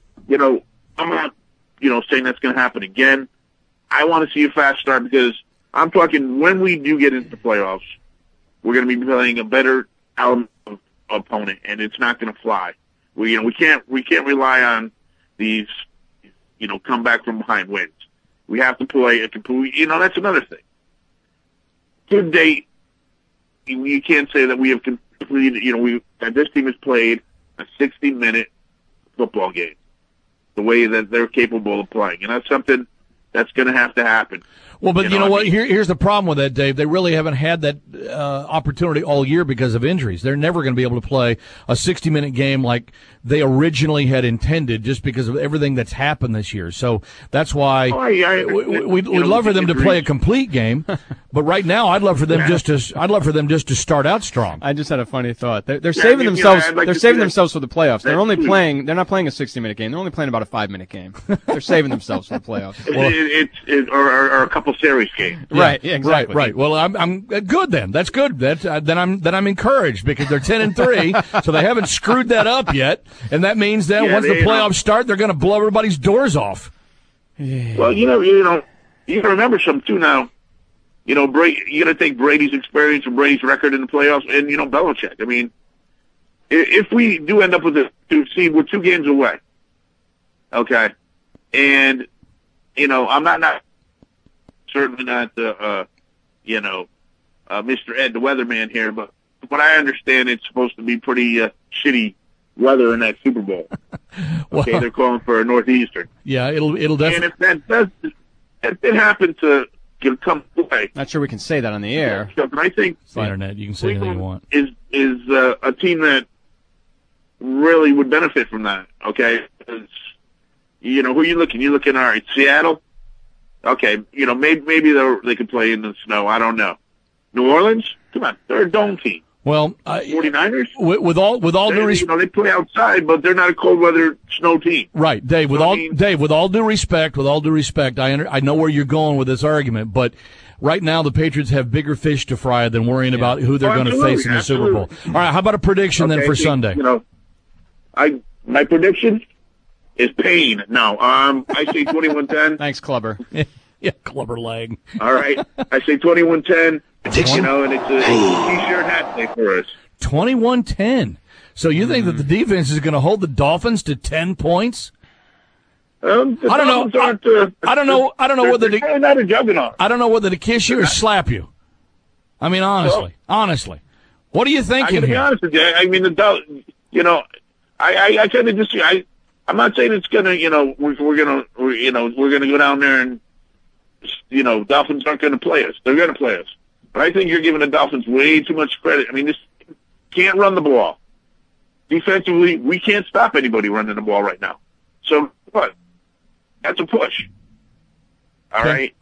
not, saying that's going to happen again. I want to see a fast start because I'm talking when we do get into the playoffs, we're going to be playing a better opponent, and it's not going to fly. We can't rely on these, come back from behind wins. We have to play a complete. That's another thing. To date, you can't say that we have completed. That this team has played a 60-minute football game, the way that they're capable of playing, and that's something that's going to have to happen. Well, but you know what? Here's the problem with that, Dave. They really haven't had that opportunity all year because of injuries. They're never going to be able to play a 60-minute game like they originally had intended just because of everything that's happened this year. So that's why we'd love for them to play a complete game. But right now, I'd love for them just to start out strong. I just had a funny thought. They're saving themselves. They're saving themselves for the playoffs. They're only playing. They're not playing a 60-minute game. They're only playing about a 5-minute game. They're saving themselves for the playoffs. Or a couple series games. Yeah. Right. Yeah, exactly. Right. Well, I'm good then. That's good. Then I'm encouraged because they're 10-3, so they haven't screwed that up yet, and that means that once the playoffs start, they're going to blow everybody's doors off. Well, you got to remember something too now. You got to take Brady's experience and Brady's record in the playoffs, and Belichick. If we do end up with a 2 seed, we're 2 games away. Okay, and I'm not certainly not Mr. Ed the weatherman here, but what I understand, it's supposed to be pretty shitty weather in that Super Bowl. Okay, they're calling for a northeastern. Yeah, it'll definitely. And if it happened to come play, not sure we can say that on the air. But I think it's the internet. You can say anything you want. Is a team that really would benefit from that. Okay, who are you looking? You're looking, all right, Seattle. Okay, maybe they could play in the snow. I don't know. New Orleans, come on, they're a dome team. Well, 49ers. With all due respect, they play outside, but they're not a cold weather snow team. Right, Dave. With all due respect, I know where you're going with this argument, but right now the Patriots have bigger fish to fry than worrying about who they're going to face in the Super Bowl. All right, how about a prediction then for Sunday? My prediction is pain. No, I say 21-10. Thanks, Clubber. Yeah, Clubber leg. All right, I say 21-10. And it's a T-shirt hat day for us. 21-10. So you think that the defense is going to hold the Dolphins to 10 points? I don't know. I don't know whether they're not a juggernaut. I don't know whether to kiss you or slap you. Honestly, what are you thinking? I'm going to be honest with you. I kind of just. I'm not saying it's gonna. We're gonna go down there and. Dolphins aren't going to play us. They're going to play us. But I think you're giving the Dolphins way too much credit. This can't run the ball. Defensively, we can't stop anybody running the ball right now. So what? That's a push. All right.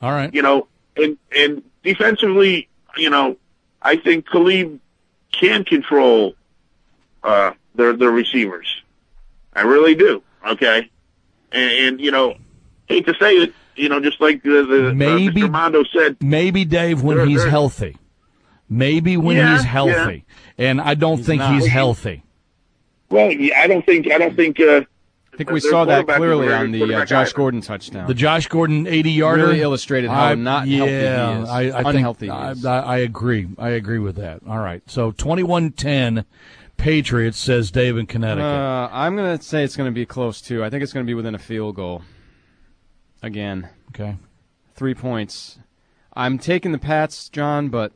And defensively, I think Khalid can control their receivers. I really do. Okay. And hate to say it, just like maybe Mr. Mondo said. Maybe, Dave, when he's healthy. Maybe when he's healthy. Yeah. And I don't think he's healthy. Well, I don't think. I think we saw that clearly on the Josh Gordon touchdown. The Josh Gordon 80-yarder really illustrated how not healthy he is. Unhealthy he is. I agree. I agree with that. All right. So 21-10 Patriots, says Dave in Connecticut. I'm going to say it's going to be close, too. I think it's going to be within a field goal. Again. Okay. 3 points. I'm taking the Pats, John, but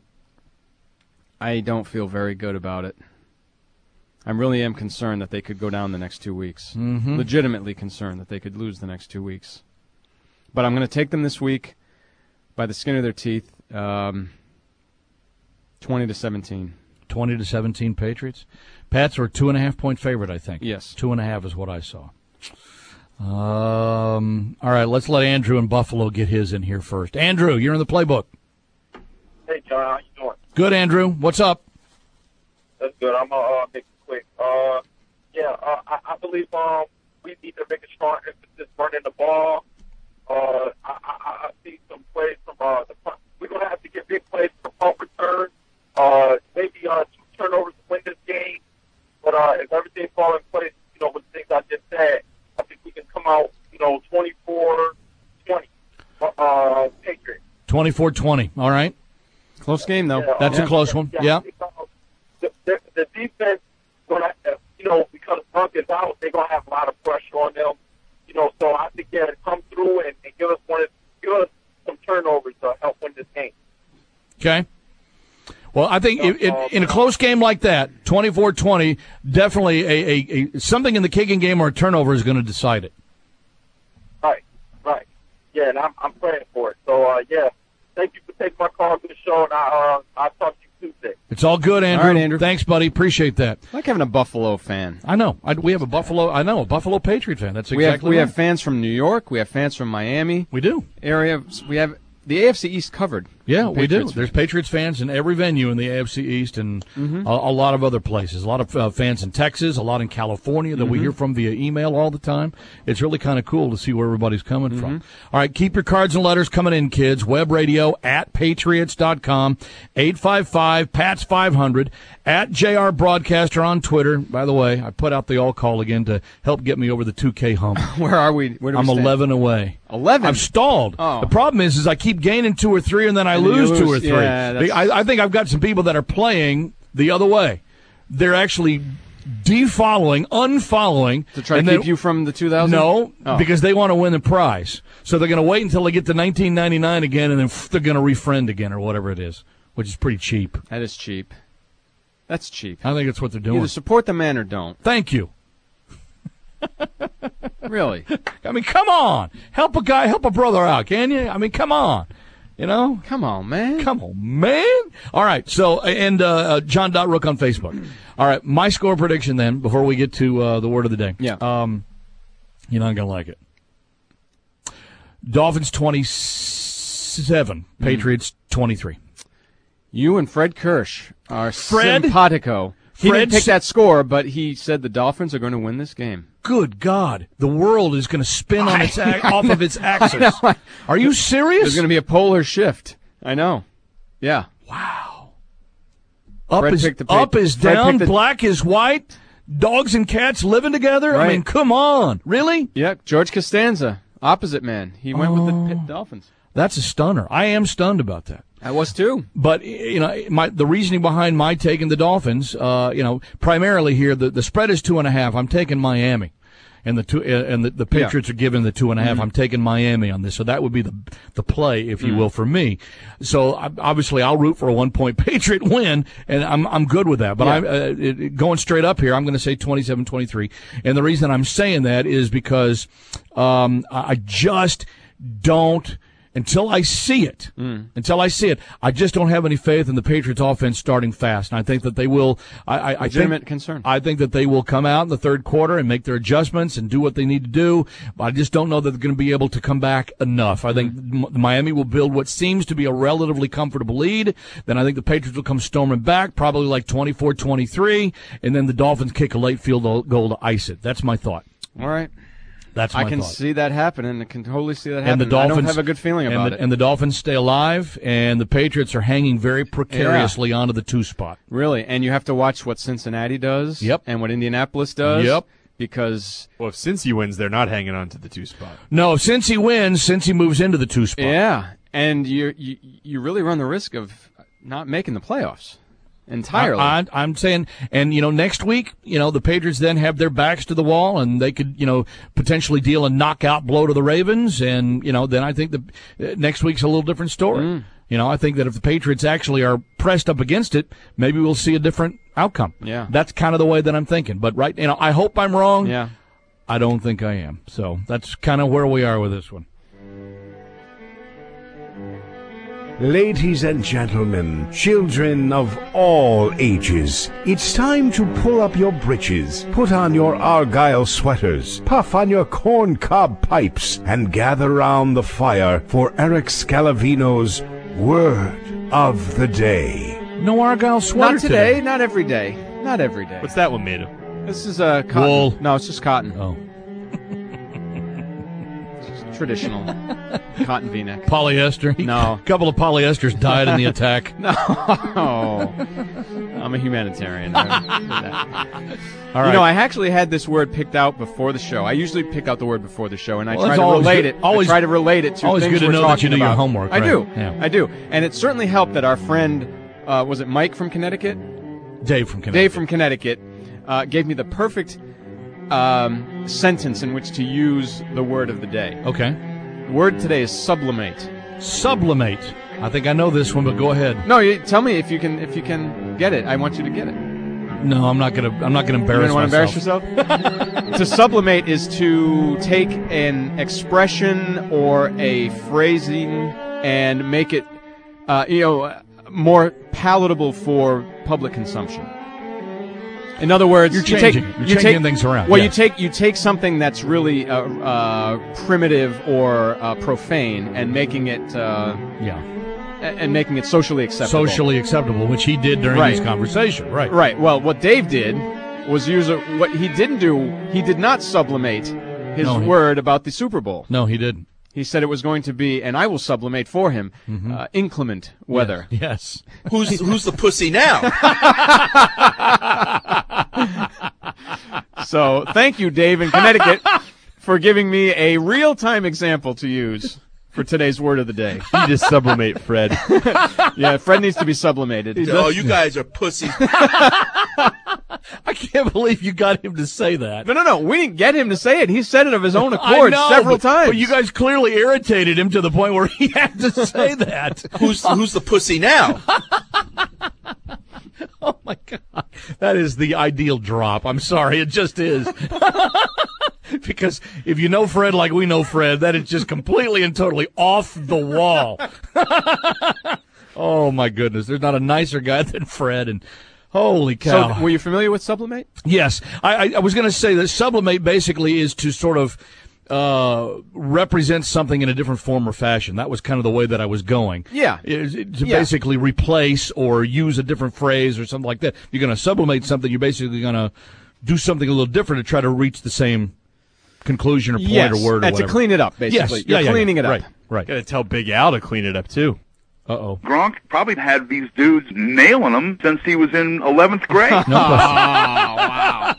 I don't feel very good about it. I really am concerned that they could go down the next 2 weeks. Mm-hmm. Legitimately concerned that they could lose the next 2 weeks. But I'm going to take them this week by the skin of their teeth, 20-17. 20-17 Patriots. Pats are a 2.5-point favorite, I think. Yes. 2.5 is what I saw. All right, let's let Andrew in Buffalo get his in here first. Andrew, you're in the playbook. Hey, John, how you doing? Good, Andrew. What's up? That's good. I'm going to make it quick. I believe we need to make a strong emphasis running the ball. I see some plays from the punt. We're going to have to get big plays for punt return. Maybe 2 turnovers to win this game. But if everything falls in place, with the things I just said, I think we can come out, 24-20. Patriots. 24-20. All right. Close game, though. Yeah, that's a close one. Yeah. The defense, because Monk is out, they're going to have a lot of pressure on them. So I think to come through and give us some turnovers to help win this game. Okay. Well, I think in a close game like that, 24-20, definitely a something in the kicking game or a turnover is going to decide it. Right. Yeah, and I'm praying for it. So, thank you for taking my call to the show, and I'll talk to you Tuesday. It's all good, Andrew. All right, Andrew. Thanks, buddy. Appreciate that. I like having a Buffalo fan. I know. We have a Buffalo Patriot fan. That's exactly we right. have fans from New York. We have fans from Miami. We do. Area. We have the AFC East covered. Yeah, we do. There's Patriots fans in every venue in the AFC East and a lot of other places. A lot of fans in Texas, a lot in California that we hear from via email all the time. It's really kind of cool to see where everybody's coming from. All right, keep your cards and letters coming in, kids. Web radio @patriots.com, 855-PATS-500, @JR Broadcaster on Twitter. By the way, I put out the all-call again to help get me over the 2K hump. Where are we? Where do we I'm stand? 11 away. 11? I've stalled. Oh. The problem is I keep gaining 2 or 3, and then I lose 2 or 3. Yeah, I think I've got some people that are playing the other way. They're actually unfollowing. To try to keep you from the 2000? No, because they want to win the prize. So they're going to wait until they get to 1999 again, and then they're going to refriend again or whatever it is, which is pretty cheap. That is cheap. That's cheap. I think that's what they're doing. Either support the man or don't. Thank you. Really? I mean, come on. Help a brother out, can you? I mean, come on. Come on, man. Come on, man. All right. So, and John Rook on Facebook. All right. My score prediction then, before we get to the word of the day. Yeah. You're not going to like it. Dolphins 27, Patriots 23. You and Fred Kirsch are simpatico. He didn't pick that score, but he said the Dolphins are going to win this game. Good God. The world is going to spin on off of its axis. Are you serious? There's going to be a polar shift. I know. Yeah. Wow. Up is down, black is white, dogs and cats living together? Right. I mean, come on. Really? Yeah, George Costanza, opposite man. He went with the Dolphins. That's a stunner. I am stunned about that. I was too. But, the reasoning behind my taking the Dolphins, primarily here, the spread is 2.5. I'm taking Miami. And the Patriots are giving the 2.5. I'm taking Miami on this. So that would be the play, if you will, for me. So obviously I'll root for a 1-point Patriot win, and I'm good with that. But I'm going straight up here, I'm going to say 27-23. And the reason I'm saying that is because I just don't. Until I see it, I just don't have any faith in the Patriots offense starting fast. And I think that they will, Legitimate concern. I think that they will come out in the third quarter and make their adjustments and do what they need to do. But I just don't know that they're going to be able to come back enough. I think Miami will build what seems to be a relatively comfortable lead. Then I think the Patriots will come storming back, probably like 24-23. And then the Dolphins kick a late field goal to ice it. That's my thought. All right. That's my I can thought. see that happening. I can totally see that happening. And the Dolphins, I don't have a good feeling about it. And the Dolphins stay alive, and the Patriots are hanging very precariously onto the 2 spot. Really, and you have to watch what Cincinnati does. Yep. And what Indianapolis does. Yep. Because if Cincy wins, they're not hanging on to the 2 spot. No, if Cincy wins, Cincy moves into the 2 spot. Yeah, and you really run the risk of not making the playoffs. Entirely. I'm saying, and next week, the Patriots then have their backs to the wall, and they could, potentially deal a knockout blow to the Ravens, and then I think the next week's a little different story. I think that if the Patriots actually are pressed up against it, maybe we'll see a different outcome. Yeah, that's kind of the way that I'm thinking. But I hope I'm wrong. Yeah, I don't think I am. So that's kind of where we are with this one. Ladies and gentlemen, children of all ages, it's time to pull up your breeches, put on your Argyle sweaters, puff on your corncob pipes, and gather round the fire for Eric Scalavino's Word of the Day. No Argyle sweater Not today, not every day. Not every day. What's that one made of? This is a cotton. Wool. No, it's just cotton. Oh. Traditional cotton V-neck. Polyester? No. A couple of polyesters died in the attack. No. I'm a humanitarian. All right. You know, I actually had this word picked out before the show. I usually pick out the word before the show, and I Well, try that's to always relate good. it. Always- I try to relate it to always things good to we're know that talking you do your about. homework, I right. do. Yeah. I do. And it certainly helped that our friend, was it Mike from Connecticut? Dave from Connecticut. Dave from Connecticut gave me the perfect sentence in which to use the word of the day. Okay. The word today is sublimate. Sublimate. I think I know this one, but go ahead. No, tell me if you can get it. I want you to get it. No, I'm not gonna embarrass You don't want to embarrass myself. yourself? To sublimate is to take an expression or a phrasing and make it, more palatable for public consumption. In other words, You're changing things around. Well, yes. you take something that's really primitive or profane and making it and making it socially acceptable. Socially acceptable, which he did during this conversation. Right. Right. Well, what Dave did was what he didn't do. He did not sublimate his word about the Super Bowl. No, he didn't. He said it was going to be, and I will sublimate for him, inclement weather. Yes. Who's the pussy now? So, thank you, Dave in Connecticut, for giving me a real-time example to use for today's word of the day. You just sublimate Fred. Yeah, Fred needs to be sublimated. Oh, you guys are pussies. I can't believe you got him to say that. No. We didn't get him to say it. He said it of his own accord several times. But you guys clearly irritated him to the point where he had to say that. Who's the pussy now? Oh, my God. That is the ideal drop. I'm sorry. It just is. Because if you know Fred like we know Fred, that is just completely and totally off the wall. Oh, my goodness. There's not a nicer guy than Fred. And holy cow. So, were you familiar with sublimate? Yes. I was going to say that sublimate basically is to sort of represent something in a different form or fashion. That was kind of the way that I was going. Yeah. Basically replace or use a different phrase or something like that. You're going to sublimate something, you're basically going to do something a little different to try to reach the same conclusion or point or word or whatever. To clean it up, basically. Yes. You're cleaning it up. Right. Got to tell Big Al to clean it up, too. Uh-oh. Gronk probably had these dudes nailing him since he was in 11th grade. Wow.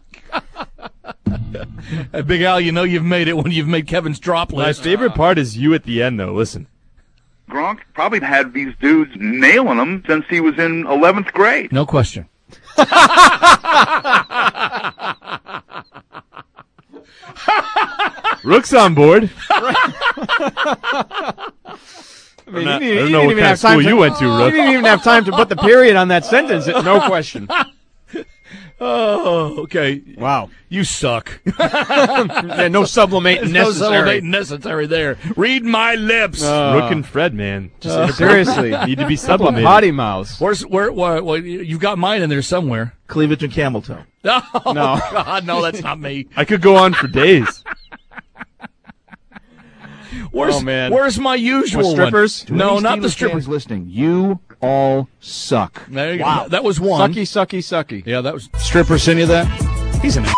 Big Al, you know you've made it when you've made Kevin's drop My list. favorite part is you at the end, though. Listen. Gronk probably had these dudes nailing him since he was in 11th grade. No question. Rook's on board. I mean, I don't know what kind of school you went to, Rook. You didn't even have time to put the period on that sentence. No question. Oh, okay. Wow. You suck. Yeah, no sublimating necessary. No sublimating necessary there. Read my lips. Rook and Fred, man. Just Seriously. need to be Couple of sublimated. potty mouths. Where, you've got mine in there somewhere. Cleavage and camel toe. No, No. God, no, that's not me. I could go on for days. Where's my usual What, strippers? one? No, not the strippers. Listening, you all suck. There you go. That was one. Sucky. Yeah, that was. Stripper send you that? He's an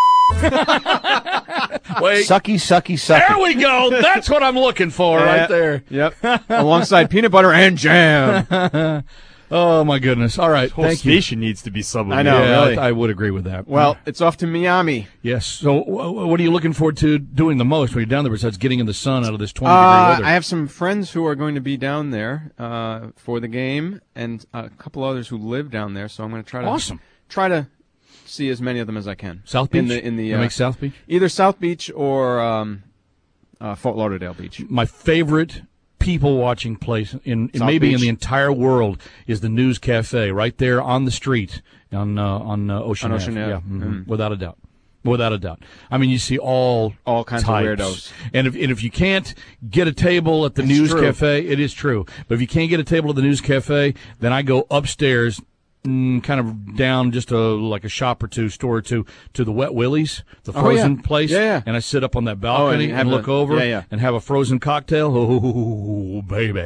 Wait. sucky. There we go. That's what I'm looking for right there. Yep. Alongside peanut butter and jam. Oh, my goodness. All right. Whole Thank you. station needs to be sublimated. I know. Yeah, really. I would agree with that. Well, it's off to Miami. Yes. So, what are you looking forward to doing the most when you're down there besides getting in the sun out of this 20-degree weather? I have some friends who are going to be down there for the game, and a couple others who live down there. So I'm going to try to see as many of them as I can. South Beach. In the You make South Beach. either South Beach or Fort Lauderdale Beach. My favorite people watching place in South maybe Beach. in the entire world is the News Cafe right there on the street on Ocean Ave. Ave. Yeah, without a doubt. Without a doubt. I mean, you see all kinds types. of weirdos. And if you can't get a table at the News Cafe, it is true. But if you can't get a table at the News Cafe, then I go upstairs, kind of down just like a shop or two, store or two, to the Wet Willie's, the frozen place. Yeah. And I sit up on that balcony and look over and have a frozen cocktail. Oh, baby.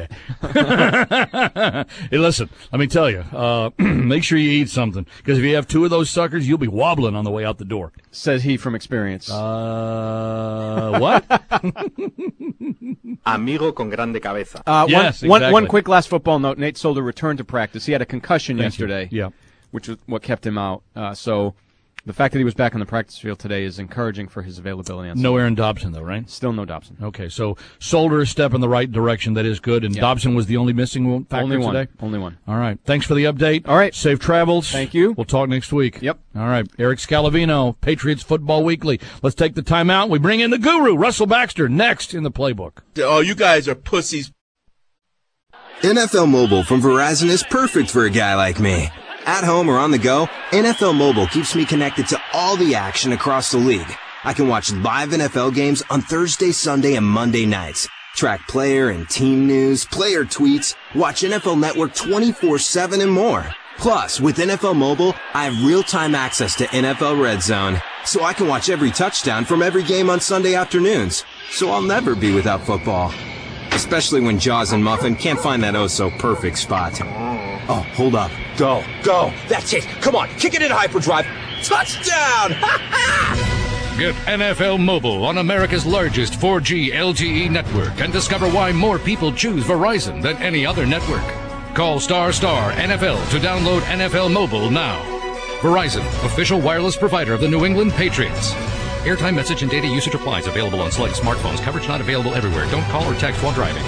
Hey, listen, let me tell you, make sure you eat something. Because if you have two of those suckers, you'll be wobbling on the way out the door. Says he from experience. What? Amigo con grande cabeza. Yes, exactly. One quick last football note. Nate Solder returned to practice. He had a concussion yesterday. Yeah. Which is what kept him out. So the fact that he was back on the practice field today is encouraging for his availability. No Aaron Dobson, though, right? Still no Dobson. Okay, so Solder is step in the right direction. That is good. And Dobson was the only missing factor today? Only one. All right. Thanks for the update. All right. Safe travels. Thank you. We'll talk next week. Yep. All right. Eric Scalavino, Patriots Football Weekly. Let's take the time out. We bring in the guru, Russell Baxter, next in the playbook. Oh, you guys are pussies. NFL Mobile from Verizon is perfect for a guy like me. At home or on the go, NFL Mobile keeps me connected to all the action across the league. I can watch live NFL games on Thursday, Sunday, and Monday nights. Track player and team news, player tweets, watch NFL Network 24/7 and more. Plus, with NFL Mobile, I have real-time access to NFL Red Zone, so I can watch every touchdown from every game on Sunday afternoons. So I'll never be without football. Especially when Jaws and Muffin can't find that oh-so-perfect spot. Oh, hold up. Go. That's it. Come on, kick it in hyperdrive. Touchdown! Get NFL Mobile on America's largest 4G LTE network and discover why more people choose Verizon than any other network. Call ** NFL to download NFL Mobile now. Verizon, official wireless provider of the New England Patriots. Airtime, message, and data usage applies. Available on select smartphones. Coverage not available everywhere. Don't call or text while driving.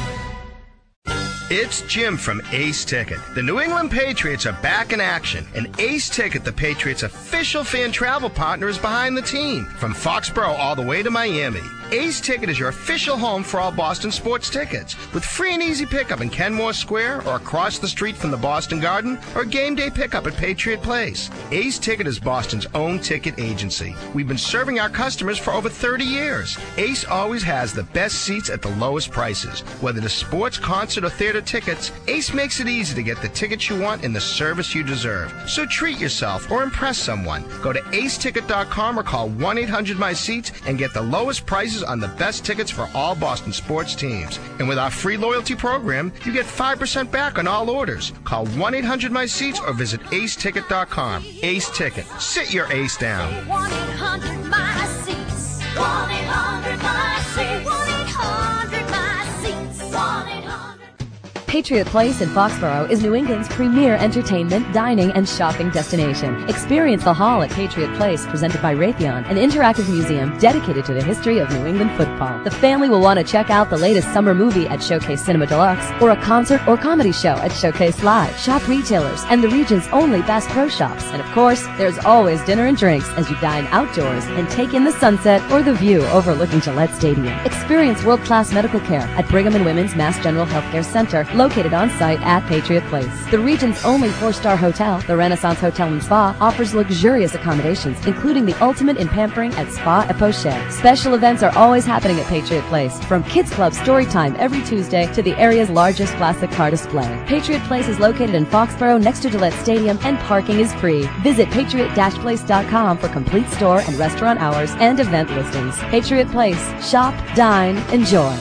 It's Jim from Ace Ticket. The New England Patriots are back in action, and Ace Ticket, the Patriots' official fan travel partner, is behind the team. From Foxborough all the way to Miami, Ace Ticket is your official home for all Boston sports tickets. With free and easy pickup in Kenmore Square or across the street from the Boston Garden, or game day pickup at Patriot Place. Ace Ticket is Boston's own ticket agency. We've been serving our customers for over 30 years. Ace always has the best seats at the lowest prices. Whether it's sports, concert, or theater tickets, Ace makes it easy to get the tickets you want and the service you deserve. So treat yourself or impress someone. Go to aceticket.com or call 1-800-MY-SEATS and get the lowest prices on the best tickets for all Boston sports teams. And with our free loyalty program, you get 5% back on all orders. Call 1-800-MY-SEATS or visit aceticket.com. Ace Ticket. Sit your ace down. 1-800-MY-SEATS. 1-800-MY-SEATS. 1-800-MY-SEATS. 1-800. Patriot Place in Foxborough is New England's premier entertainment, dining, and shopping destination. Experience the Hall at Patriot Place, presented by Raytheon, an interactive museum dedicated to the history of New England football. The family will want to check out the latest summer movie at Showcase Cinema Deluxe, or a concert or comedy show at Showcase Live. Shop retailers and the region's only Bass Pro Shops. And of course, there's always dinner and drinks as you dine outdoors and take in the sunset or the view overlooking Gillette Stadium. Experience world-class medical care at Brigham and Women's Mass General Healthcare Center, located on site at Patriot Place. The region's only 4-star hotel, the Renaissance Hotel and Spa, offers luxurious accommodations, including the ultimate in pampering at Spa et Poche. Special events are always happening at Patriot Place, from Kids Club story time every Tuesday to the area's largest classic car display. Patriot Place is located in Foxborough next to Gillette Stadium, and parking is free. Visit patriot-place.com for complete store and restaurant hours and event listings. Patriot Place. Shop, dine, enjoy.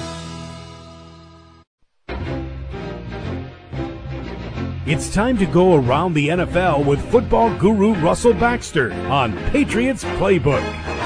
It's time to go around the NFL with football guru Russell Baxter on Patriots Playbook.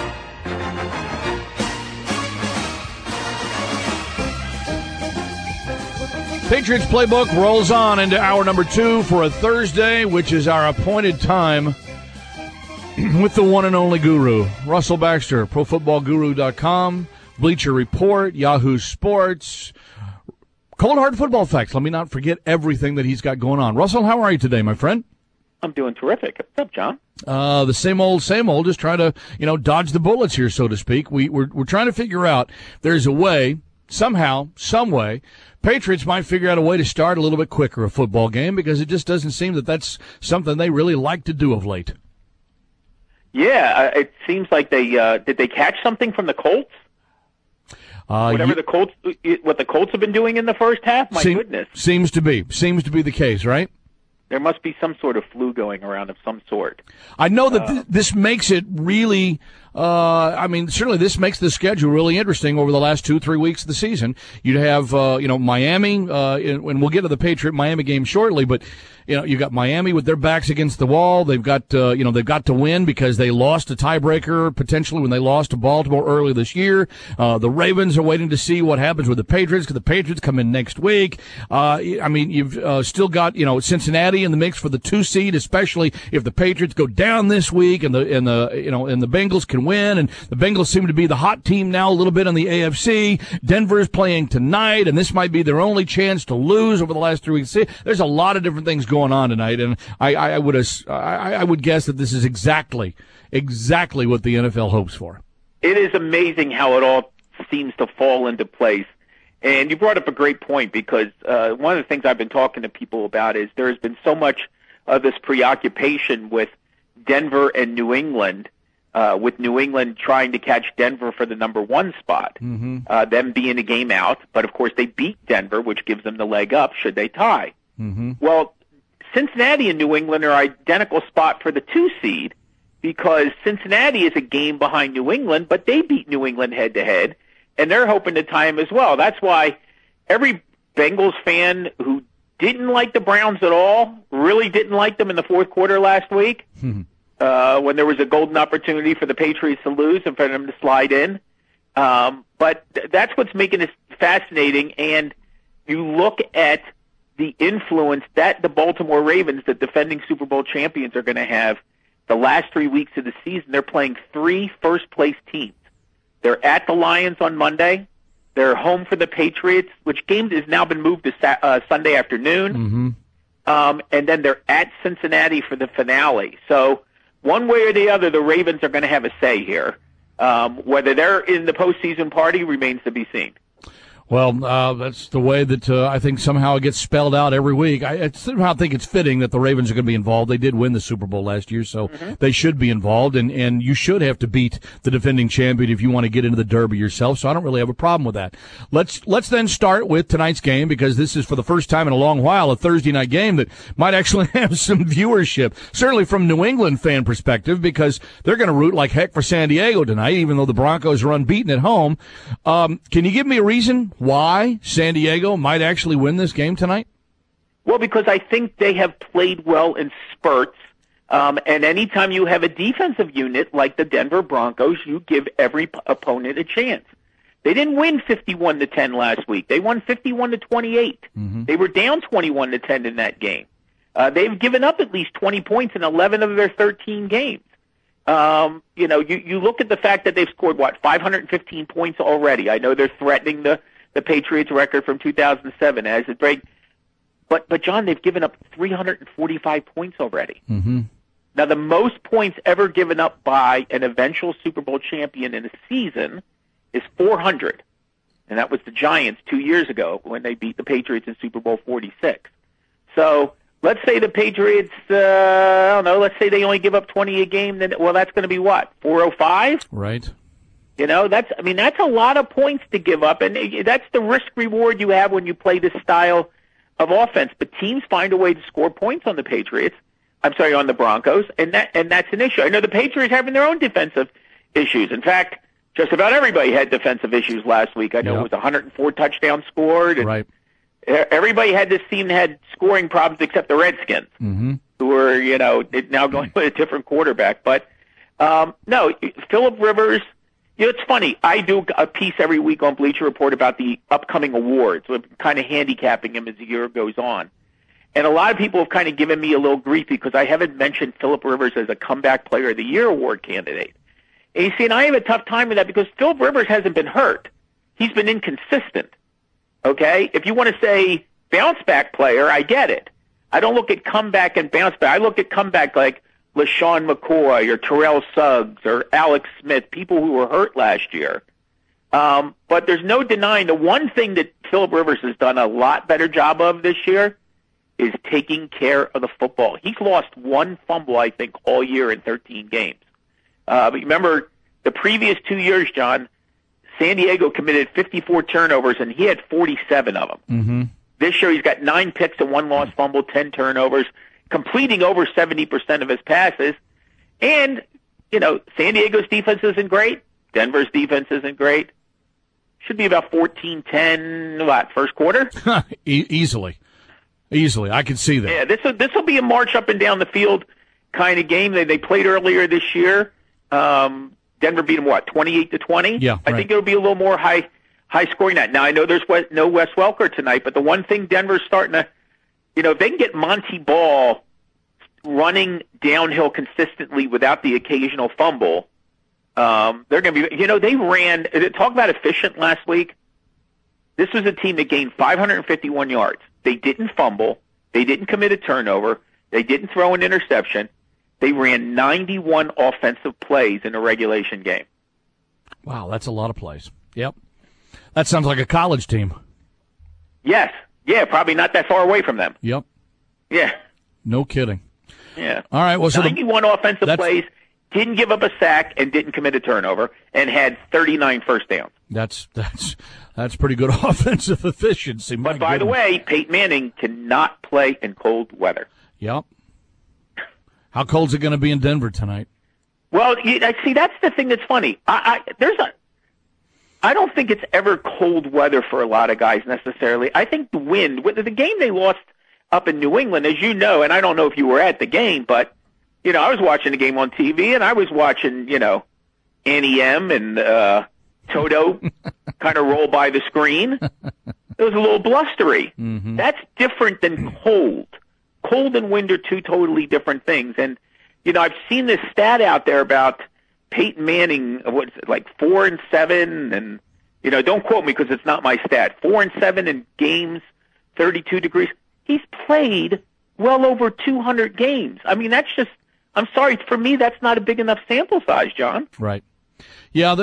Patriots Playbook rolls on into hour number 2 for a Thursday, which is our appointed time with the one and only guru, Russell Baxter, ProFootballGuru.com, Bleacher Report, Yahoo Sports, Cold Hard Football Facts. Let me not forget everything that he's got going on. Russell, how are you today, my friend? I'm doing terrific. What's up, John? The same old, just trying to, dodge the bullets here, so to speak. We're trying to figure out there's a way, somehow, some way, Patriots might figure out a way to start a little bit quicker a football game, because it just doesn't seem that that's something they really like to do of late. Yeah, it seems like they did they catch something from the Colts? What the Colts have been doing in the first half? My goodness. Seems to be the case, right? There must be some sort of flu going around of some sort. I know that this makes it really, certainly this makes the schedule really interesting over the last 2-3 weeks of the season. You'd have, Miami, and we'll get to the Patriot-Miami game shortly, but, you got Miami with their backs against the wall. They've got, they've got to win because they lost a tiebreaker potentially when they lost to Baltimore earlier this year. The Ravens are waiting to see what happens with the Patriots because the Patriots come in next week. You've still got, Cincinnati in the mix for the 2 seed, especially if the Patriots go down this week and the Bengals can win. And the Bengals seem to be the hot team now a little bit in the AFC. Denver's playing tonight, and this might be their only chance to lose over the last 3 weeks. There's a lot of different things going on tonight, and I would guess that this is exactly what the NFL hopes for. It is amazing how it all seems to fall into place. And you brought up a great point because one of the things I've been talking to people about is there has been so much of this preoccupation with Denver and New England, with New England trying to catch Denver for the number 1 spot, them being a game out. But, of course, they beat Denver, which gives them the leg up should they tie. Well, Cincinnati and New England are identical spot for the 2 seed because Cincinnati is a game behind New England, but they beat New England head-to-head, and they're hoping to tie them as well. That's why every Bengals fan who didn't like the Browns at all, really didn't like them in the fourth quarter last week, when there was a golden opportunity for the Patriots to lose and for them to slide in. But that's what's making this fascinating, and you look at the influence that the Baltimore Ravens, the defending Super Bowl champions, are going to have the last 3 weeks of the season. They're playing 3 first-place teams. They're at the Lions on Monday. They're home for the Patriots, which game has now been moved to Sunday afternoon. And then they're at Cincinnati for the finale. So one way or the other, the Ravens are going to have a say here. Whether they're in the postseason party remains to be seen. Well, that's the way that I think somehow it gets spelled out every week. I somehow think it's fitting that the Ravens are going to be involved. They did win the Super Bowl last year, so they should be involved, and you should have to beat the defending champion if you want to get into the Derby yourself, so I don't really have a problem with that. Let's then start with tonight's game, because this is for the first time in a long while a Thursday night game that might actually have some viewership, certainly from New England fan perspective, because they're going to root like heck for San Diego tonight, even though the Broncos are unbeaten at home. Can you give me a reason why San Diego might actually win this game tonight? Well, because I think they have played well in spurts. And anytime you have a defensive unit like the Denver Broncos, you give every opponent a chance. They didn't win 51-10 last week. They won 51-28. They were down 21-10 in that game. They've given up at least 20 points in 11 of their 13 games. You look at the fact that they've scored, 515 points already. I know they're threatening the Patriots record from 2007 as a break. But John, they've given up 345 points already. Now, the most points ever given up by an eventual Super Bowl champion in a season is 400. And that was the Giants 2 years ago when they beat the Patriots in Super Bowl 46. So let's say the Patriots, let's say they only give up 20 a game. Then, that's going to be what, 405? Right. That's a lot of points to give up, and that's the risk reward you have when you play this style of offense. But teams find a way to score points on the on the Broncos, and that's an issue. I know the Patriots having their own defensive issues. In fact, just about everybody had defensive issues last week. I know it was 104 touchdowns scored, and right. Everybody had this team that had scoring problems except the Redskins, who are now going with a different quarterback. But no, Phillip Rivers. It's funny. I do a piece every week on Bleacher Report about the upcoming awards. We're kind of handicapping them as the year goes on. And a lot of people have kind of given me a little grief because I haven't mentioned Phillip Rivers as a Comeback Player of the Year award candidate. And you see, and I have a tough time with that because Phillip Rivers hasn't been hurt. He's been inconsistent. Okay? If you want to say bounce back player, I get it. I don't look at comeback and bounce back. I look at comeback like LaShawn McCoy or Terrell Suggs or Alex Smith, people who were hurt last year. But there's no denying the one thing that Phillip Rivers has done a lot better job of this year is taking care of the football. He's lost one fumble, I think, all year in 13 games. But remember, the previous 2 years, John, San Diego committed 54 turnovers, and he had 47 of them. Mm-hmm. This year, he's got 9 picks and 1 lost fumble, 10 turnovers, completing over 70% of his passes. And, San Diego's defense isn't great. Denver's defense isn't great. Should be about 14-10, first quarter? Easily. I can see that. Yeah, this will be a march up and down the field kind of game. They played earlier this year. Denver beat them, 28-20? Yeah, I think it'll be a little more high scoring that. Now, I know there's no Wes Welker tonight, but the one thing Denver's starting to, if they can get Monty Ball running downhill consistently without the occasional fumble, they're going to be, they ran, talk about efficient last week. This was a team that gained 551 yards. They didn't fumble. They didn't commit a turnover. They didn't throw an interception. They ran 91 offensive plays in a regulation game. Wow, that's a lot of plays. Yep. That sounds like a college team. Yes. Yeah, probably not that far away from them. Yep. Yeah. No kidding. Yeah. All right. Well, so 91 offensive plays, didn't give up a sack, and didn't commit a turnover, and had 39 first downs. That's pretty good offensive efficiency. But by the way, Peyton Manning cannot play in cold weather. Yep. How cold's it going to be in Denver tonight? Well, see, that's the thing that's funny. I don't think it's ever cold weather for a lot of guys necessarily. I think the wind, with the game they lost up in New England, as you know, and I don't know if you were at the game, but I was watching the game on TV, and I was watching, Annie M and Toto kind of roll by the screen. It was a little blustery. Mm-hmm. That's different than cold. Cold and wind are two totally different things. And, I've seen this stat out there about Peyton Manning, 4-7, and, don't quote me because it's not my stat. 4-7 in games, 32 degrees. He's played well over 200 games. I mean, that's just, I'm sorry, for me, that's not a big enough sample size, John. Right. Yeah,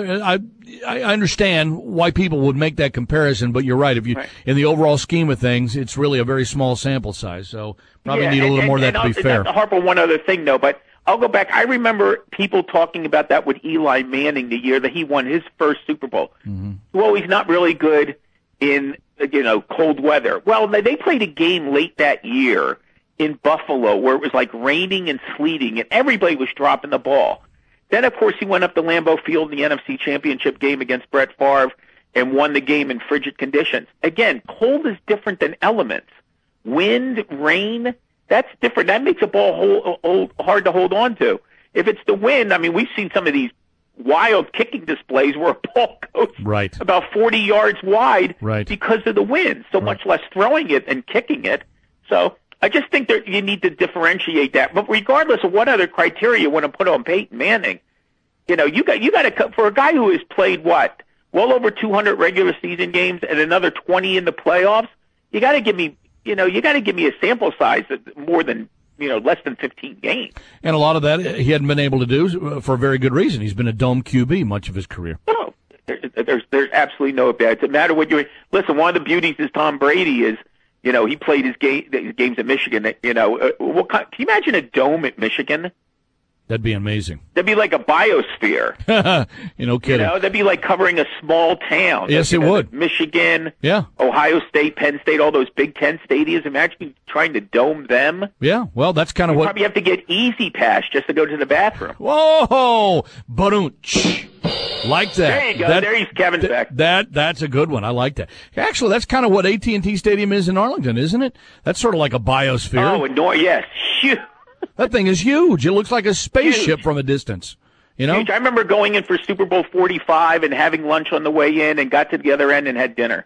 I understand why people would make that comparison, but you're right. If you, in the overall scheme of things, it's really a very small sample size. So probably need a little more of that to be fair. Not to harp on one other thing, though, but I'll go back. I remember people talking about that with Eli Manning the year that he won his first Super Bowl. Mm-hmm. Well, he's not really good in, cold weather. Well, they played a game late that year in Buffalo where it was like raining and sleeting, and everybody was dropping the ball. Then, of course, he went up to Lambeau Field in the NFC Championship game against Brett Favre and won the game in frigid conditions. Again, cold is different than elements. Wind, rain, that's different. That makes a ball hard to hold on to. If it's the wind, I mean, we've seen some of these wild kicking displays where a ball goes about 40 yards wide because of the wind, so much less throwing it and kicking it. So I just think that you need to differentiate that. But regardless of what other criteria you want to put on Peyton Manning, you got to, for a guy who has played well over 200 regular season games and another 20 in the playoffs, you got to give me a sample size that more than less than 15 games. And a lot of that he hadn't been able to do for a very good reason. He's been a dome QB much of his career. No, there's absolutely no doubt. It doesn't matter what you listen. One of the beauties is Tom Brady is. He played his games at Michigan. Can you imagine a dome at Michigan? That'd be amazing. That'd be like a biosphere. No kidding. That'd be like covering a small town. Yes, it would. Michigan, yeah, Ohio State, Penn State, all those Big Ten stadiums. Imagine trying to dome them. Yeah, well, that's kind of what. Probably have to get Easy Pass just to go to the bathroom. Whoa, ba-doonch. Like that. There you go. There's Kevin's back. That's a good one. I like that. Actually, that's kind of what AT&T Stadium is in Arlington, isn't it? That's sort of like a biosphere. Oh, yes. Huge. That thing is huge. It looks like a spaceship from a distance. Huge. I remember going in for Super Bowl 45 and having lunch on the way in and got to the other end and had dinner.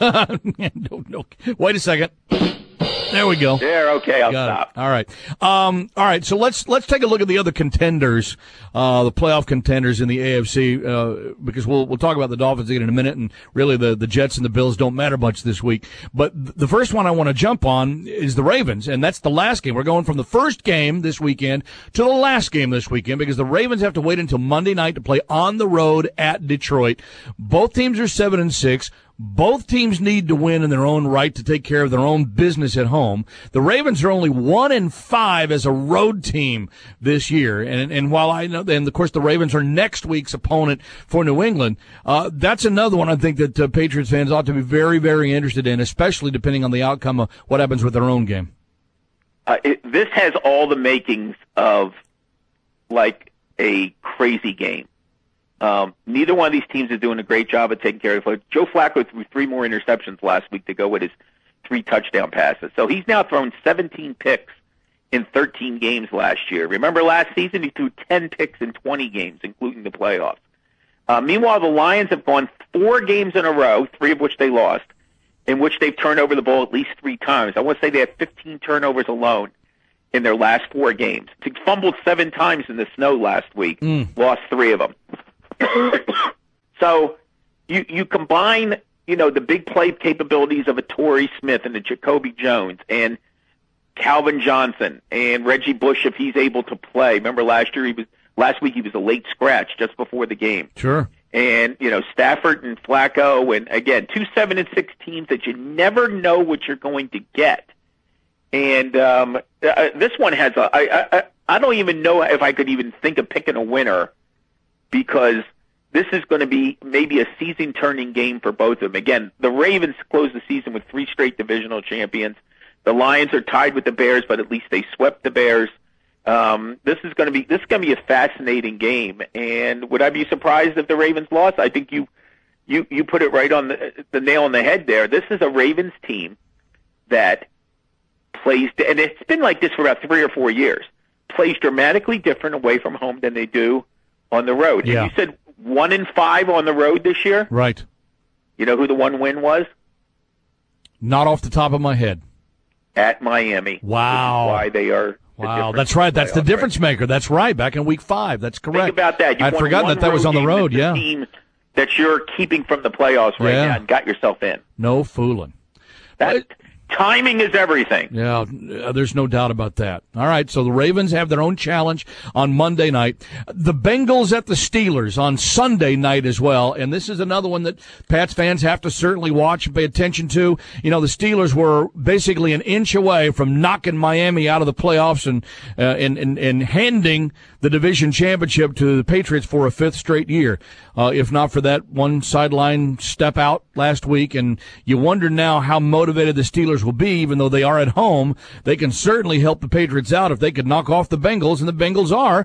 No. Wait a second. There we go. There, okay, I'll stop. All right. All right, so let's take a look at the other contenders, the playoff contenders in the AFC, because we'll talk about the Dolphins again in a minute, and really the Jets and the Bills don't matter much this week. But the first one I want to jump on is the Ravens, and that's the last game. We're going from the first game this weekend to the last game this weekend because the Ravens have to wait until Monday night to play on the road at Detroit. Both teams are 7-6. Both teams need to win in their own right to take care of their own business at home. The Ravens are only 1-5 as a road team this year. And while I know, and of course the Ravens are next week's opponent for New England, that's another one I think that Patriots fans ought to be very, very interested in, especially depending on the outcome of what happens with their own game. This has all the makings of like a crazy game. Neither one of these teams is doing a great job of taking care of it. Joe Flacco threw 3 more interceptions last week to go with his 3 touchdown passes. So he's now thrown 17 picks in 13 games last year. Remember last season he threw 10 picks in 20 games, including the playoffs. Meanwhile, the Lions have gone 4 games in a row, 3 of which they lost, in which they've turned over the ball at least 3 times. I want to say they had 15 turnovers alone in their last 4 games. They fumbled 7 times in the snow last week, lost 3 of them. So you combine, the big play capabilities of a Torrey Smith and a Jacoby Jones and Calvin Johnson and Reggie Bush if he's able to play. Remember last week he was a late scratch just before the game. Sure. And, Stafford and Flacco and again, 2 7-6 teams that you never know what you're going to get. And this one has I don't even know if I could even think of picking a winner, because this is going to be maybe a season-turning game for both of them. Again, the Ravens closed the season with 3 straight divisional champions. The Lions are tied with the Bears, but at least they swept the Bears. This is going to be a fascinating game. And would I be surprised if the Ravens lost? I think you put it right on the nail on the head there. This is a Ravens team that plays, and it's been like this for about 3 or 4 years, plays dramatically different away from home than they do on the road. Yeah. And you said 1-5 on the road this year? Right. You know who the one win was? Not off the top of my head. At Miami. Wow. Which is why they are. Wow, that's right. That's the difference maker. That's right. Back in week 5. That's correct. Think about that. I'd forgotten that was on the road. Yeah. Team that you're keeping from the playoffs right now and got yourself in. No fooling. Timing is everything. Yeah, there's no doubt about that. All right, so the Ravens have their own challenge on Monday night. The Bengals at the Steelers on Sunday night as well, and this is another one that Pats fans have to certainly watch and pay attention to. The Steelers were basically an inch away from knocking Miami out of the playoffs and handing the division championship to the Patriots for a 5th straight year. If not for that one sideline step out last week, and you wonder now how motivated the Steelers will be, even though they are at home. They can certainly help the Patriots out if they could knock off the Bengals, and the Bengals are,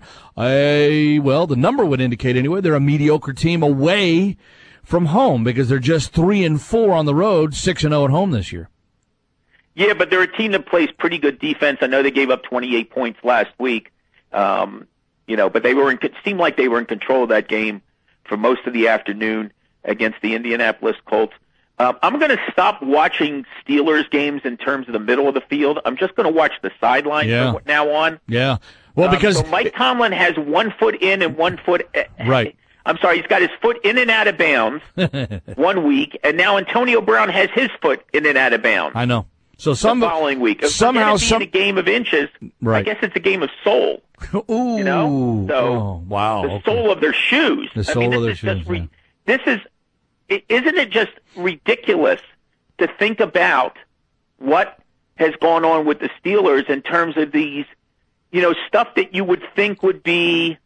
the number would indicate anyway, they're a mediocre team away from home because they're just 3-4 on the road, 6-0 at home this year. Yeah, but they're a team that plays pretty good defense. I know they gave up 28 points last week, but it seemed like they were in control of that game for most of the afternoon against the Indianapolis Colts. I'm going to stop watching Steelers games in terms of the middle of the field. I'm just going to watch the sideline from now on. Yeah. Well, because so Mike Tomlin has 1 foot in and 1 foot. Right. I'm sorry, he's got his foot in and out of bounds 1 week, and now Antonio Brown has his foot in and out of bounds. I know. So the following week, somehow, in a game of inches. Right. I guess it's a game of soul. Ooh. So wow. The sole of their shoes. The sole of their shoes. This is. Isn't it just ridiculous to think about what has gone on with the Steelers in terms of these, stuff that you would think would be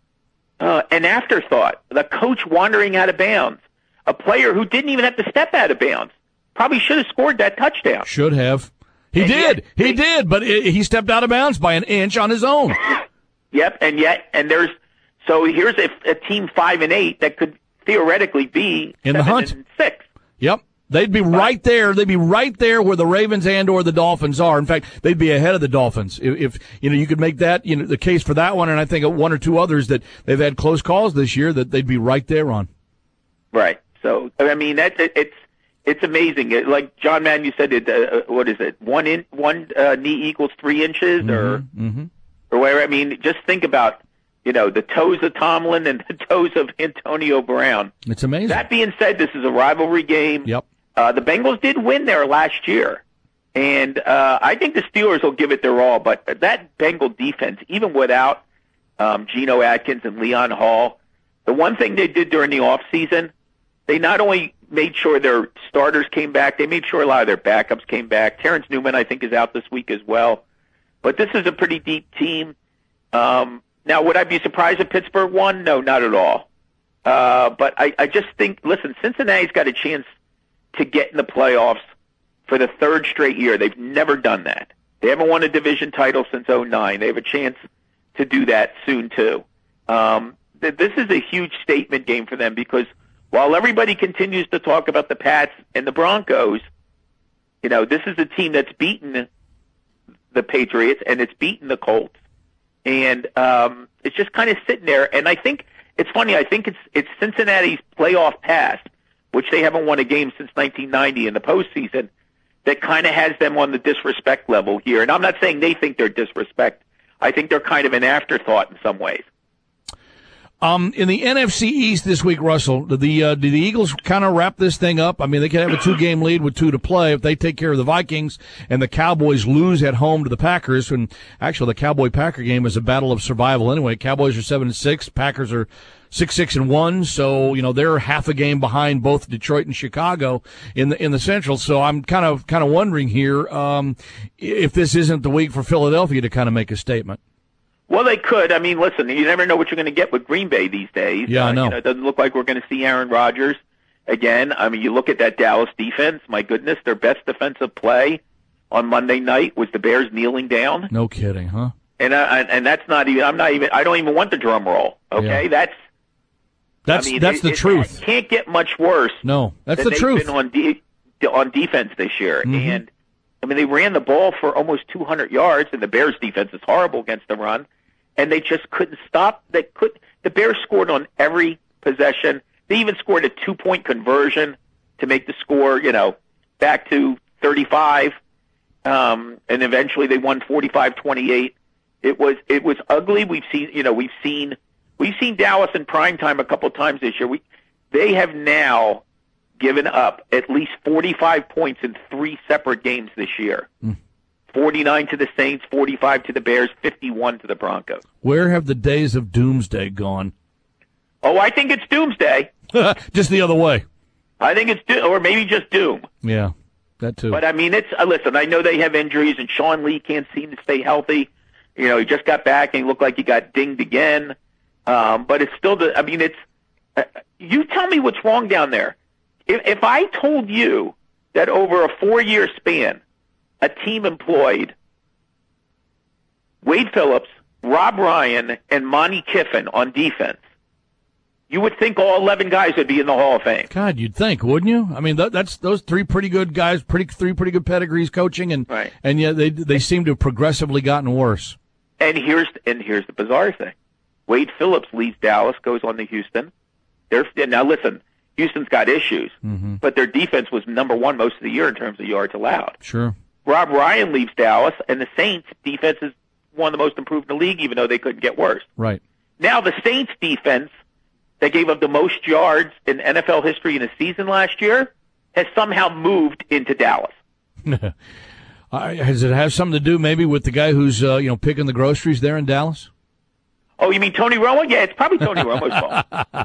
an afterthought? The coach wandering out of bounds, a player who didn't even have to step out of bounds, probably should have scored that touchdown. Should have. He did, but he stepped out of bounds by an inch on his own. Yep, and here's a team 5-8 that could theoretically be in the hunt. 6. Yep. They'd be right there. They'd be right there where the Ravens and or the Dolphins are. In fact, they'd be ahead of the Dolphins. If you could make that, the case for that one, and I think of 1 or 2 others that they've had close calls this year that they'd be right there on. Right. So, I mean, it's amazing. Like John Madden, you said, what is it? One knee equals 3 inches or whatever. I mean, just think about, the toes of Tomlin and the toes of Antonio Brown. It's amazing. That being said, this is a rivalry game. Yep. The Bengals did win there last year. And I think the Steelers will give it their all. But that Bengal defense, even without Geno Atkins and Leon Hall, the one thing they did during the offseason, they not only made sure their starters came back. They made sure a lot of their backups came back. Terrence Newman, I think, is out this week as well. But this is a pretty deep team. Now, would I be surprised if Pittsburgh won? No, not at all. But I just think, listen, Cincinnati's got a chance to get in the playoffs for the third straight year. They've never done that. They haven't won a division title since 2009. They have a chance to do that soon, too. This is a huge statement game for them because while everybody continues to talk about the Pats and the Broncos, this is a team that's beaten the Patriots and it's beaten the Colts. And it's just kind of sitting there. And I think it's funny. I think it's Cincinnati's playoff past, which they haven't won a game since 1990 in the postseason, that kind of has them on the disrespect level here. And I'm not saying they think they're disrespect. I think they're kind of an afterthought in some ways. In the NFC East this week, Russell, do the Eagles kind of wrap this thing up? I mean, they could have a 2-game lead with 2 to play if they take care of the Vikings and the Cowboys lose at home to the Packers. And actually, the Cowboy-Packer game is a battle of survival anyway. Cowboys are 7-6, Packers are 6-1. So they're half a game behind both Detroit and Chicago in the Central. So I'm kind of wondering here if this isn't the week for Philadelphia to kind of make a statement. Well, they could. I mean, listen, you never know what you're going to get with Green Bay these days. Yeah, I know. It doesn't look like we're going to see Aaron Rodgers again. I mean, you look at that Dallas defense. My goodness, their best defensive play on Monday night was the Bears kneeling down. No kidding, huh? And that's not even. I don't even want the drum roll. Okay, yeah. That's the truth. It can't get much worse. No, that's the truth. Been on defense this year, and I mean they ran the ball for almost 200 yards, and the Bears' defense is horrible against the run. And they just couldn't stop. The Bears scored on every possession. They even scored a 2-point conversion to make the score, back to 35. And eventually they won 45-28. It was ugly. We've seen Dallas in primetime a couple times this year. They have now given up at least 45 points in 3 separate games this year. 49 to the Saints, 45 to the Bears, 51 to the Broncos. Where have the days of doomsday gone? Oh, I think it's doomsday. Just the other way. I think it's or maybe just doom. Yeah, that too. But I mean, listen. I know they have injuries, and Sean Lee can't seem to stay healthy. He just got back and he looked like he got dinged again. But it's still you tell me what's wrong down there. If I told you that over a 4-year span, a team employed Wade Phillips, Rob Ryan, and Monty Kiffin on defense, you would think all 11 guys would be in the Hall of Fame. God, you'd think, wouldn't you? I mean, that's those 3 pretty good guys, 3 pretty good pedigrees coaching, and right. And yet they seem to have progressively gotten worse. And here's the bizarre thing: Wade Phillips leaves Dallas, goes on to Houston. Now listen, Houston's got issues, but their defense was number 1 most of the year in terms of yards allowed. Sure. Rob Ryan leaves Dallas, and the Saints' defense is one of the most improved in the league, even though they couldn't get worse. Right. Now the Saints' defense, that gave up the most yards in NFL history in a season last year, has somehow moved into Dallas. Does it have something to do maybe with the guy who's picking the groceries there in Dallas? Oh, you mean Tony Romo? Yeah, it's probably Tony Romo's fault.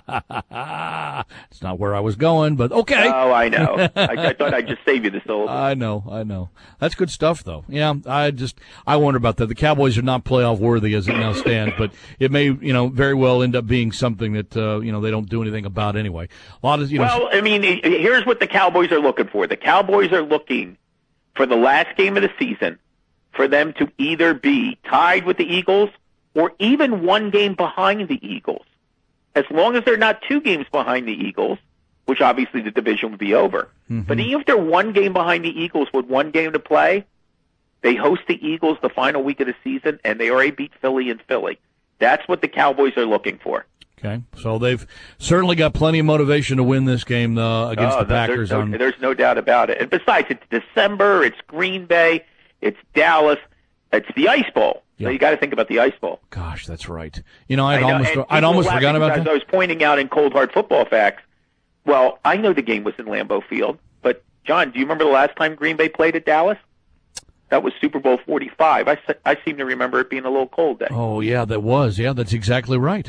It's not where I was going, but okay. Oh, I know. I thought I'd just save you the syllable. I know. That's good stuff, though. Yeah, I wonder about that. The Cowboys are not playoff worthy as it now stands, but it may, very well end up being something that, they don't do anything about anyway. A lot of, Well, I mean, here's what the Cowboys are looking for. The Cowboys are looking for the last game of the season for them to either be tied with the Eagles or even 1 game behind the Eagles. As long as they're not 2 games behind the Eagles, which obviously the division would be over. But even if they're 1 game behind the Eagles with 1 game to play, they host the Eagles the final week of the season, and they already beat Philly in Philly. That's what the Cowboys are looking for. Okay, so they've certainly got plenty of motivation to win this game against the Packers. There's no doubt about it. And besides, it's December, it's Green Bay, it's Dallas, it's the Ice Bowl. So you got to think about the Ice Bowl. Gosh, that's right. I'd almost forgotten about that. I was pointing out in Cold Hard Football Facts. Well, I know the game was in Lambeau Field, but John, do you remember the last time Green Bay played at Dallas? That was Super Bowl 45. I seem to remember it being a little cold day. Oh yeah, that was. Yeah, that's exactly right.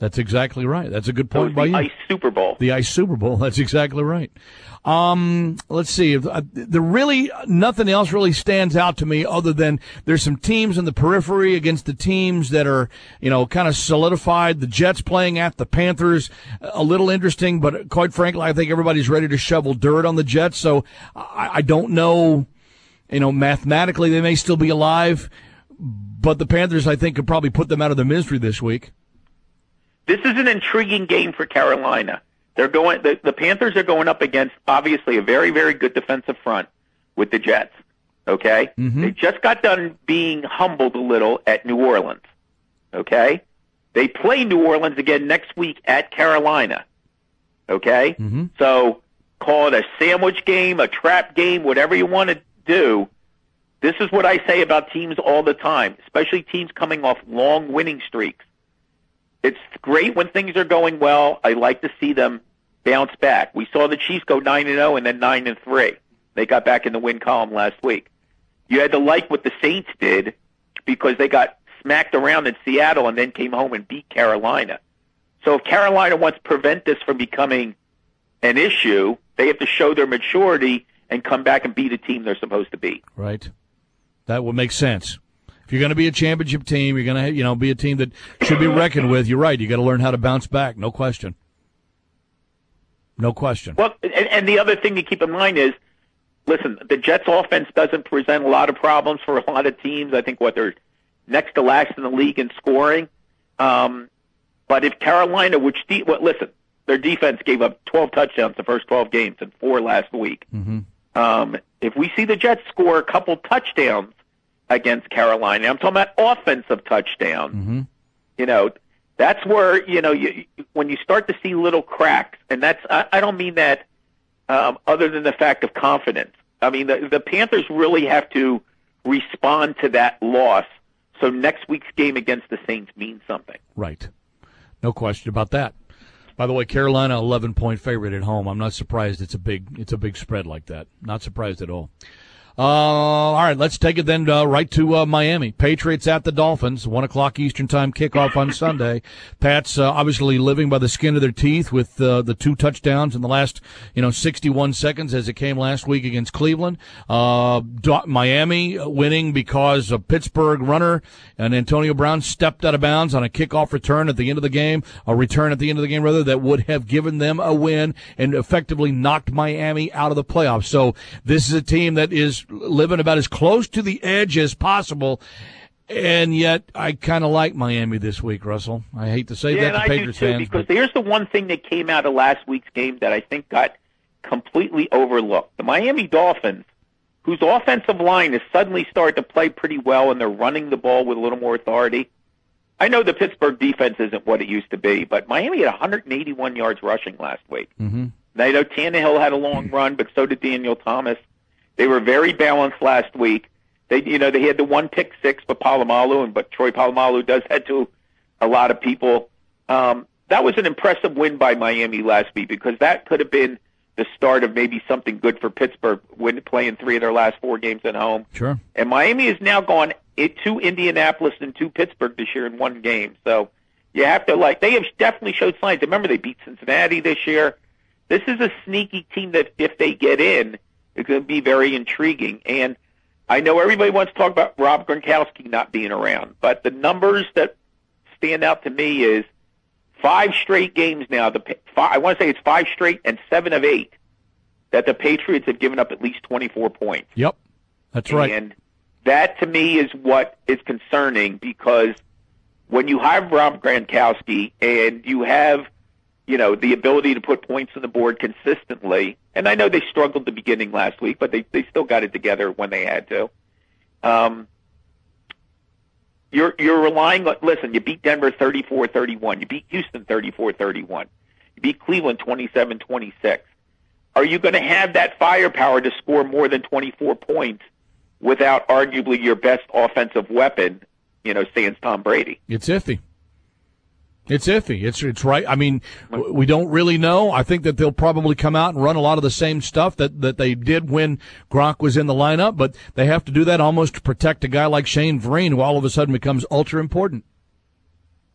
That's exactly right. That's a good So point by you. the Ice Super Bowl. The Ice Super Bowl. That's exactly right. Let's see. The really nothing else really stands out to me other than there's some teams in the periphery against the teams that are, kind of solidified. The Jets playing at the Panthers, a little interesting, but quite frankly, I think everybody's ready to shovel dirt on the Jets. So I don't know, mathematically they may still be alive, but the Panthers, I think, could probably put them out of their misery this week. This is an intriguing game for Carolina. The Panthers are going up against, obviously, a very, very good defensive front with the Jets. Okay? Mm-hmm. They just got done being humbled a little at New Orleans. Okay? They play New Orleans again next week at Carolina. Okay? Mm-hmm. So call it a sandwich game, a trap game, whatever you want to do. This is what I say about teams all the time, especially teams coming off long winning streaks. It's great when things are going well. I like to see them bounce back. We saw the Chiefs go 9-0 and then 9-3. They got back in the win column last week. You had to like what the Saints did because they got smacked around in Seattle and then came home and beat Carolina. So if Carolina wants to prevent this from becoming an issue, they have to show their maturity and come back and beat a team they're supposed to beat. Right. That would make sense. If you're going to be a championship team, you're going to, be a team that should be reckoned with. You're right. You got to learn how to bounce back. No question. No question. Well, and the other thing to keep in mind is, listen, the Jets' offense doesn't present a lot of problems for a lot of teams. I think they're next to last in the league in scoring. But if Carolina, listen, their defense gave up 12 touchdowns the first 12 games and 4 last week. Mm-hmm. If we see the Jets score a couple touchdowns against Carolina, I'm talking about offensive touchdowns. Mm-hmm. That's where when you start to see little cracks, and I don't mean that other than the fact of confidence. I mean the Panthers really have to respond to that loss, so next week's game against the Saints means something. Right, no question about that. By the way, Carolina 11-point favorite at home. I'm not surprised it's a big spread like that. Not surprised at all. All right, let's take it then right to Miami. Patriots at the Dolphins, 1:00 Eastern time kickoff on Sunday. Pats obviously living by the skin of their teeth with the 2 touchdowns in the last 61 seconds as it came last week against Cleveland. Miami winning because a Pittsburgh runner and Antonio Brown stepped out of bounds on a kickoff return at the end of the game, that would have given them a win and effectively knocked Miami out of the playoffs. So this is a team that is living about as close to the edge as possible, and yet I kind of like Miami this week, Russell. I hate to say that to Patriots fans. Because here's the one thing that came out of last week's game that I think got completely overlooked. The Miami Dolphins, whose offensive line has suddenly started to play pretty well, and they're running the ball with a little more authority. I know the Pittsburgh defense isn't what it used to be, but Miami had 181 yards rushing last week. Mm-hmm. Now, I know Tannehill had a long run, but so did Daniel Thomas. They were very balanced last week. They had the 1 pick six, but Troy Polamalu does that to a lot of people. That was an impressive win by Miami last week because that could have been the start of maybe something good for Pittsburgh playing 3 of their last 4 games at home. Sure. And Miami has now gone to Indianapolis and to Pittsburgh this year in 1 game. So you have to they have definitely showed signs. Remember, they beat Cincinnati this year. This is a sneaky team that if they get in, it's going to be very intriguing. And I know everybody wants to talk about Rob Gronkowski not being around, but the numbers that stand out to me is 5 straight games now. I want to say it's 5 straight and 7 of 8 that the Patriots have given up at least 24 points. Yep, that's right. And that to me is what is concerning because when you have Rob Gronkowski and you have the ability to put points on the board consistently, and I know they struggled the beginning last week, but they still got it together when they had to. You're relying on, listen, you beat Denver 34-31. You beat Houston 34-31. You beat Cleveland 27-26. Are you going to have that firepower to score more than 24 points without arguably your best offensive weapon, sans Tom Brady? It's iffy. It's iffy. It's right. I mean, we don't really know. I think that they'll probably come out and run a lot of the same stuff that they did when Gronk was in the lineup, but they have to do that almost to protect a guy like Shane Vereen, who all of a sudden becomes ultra important.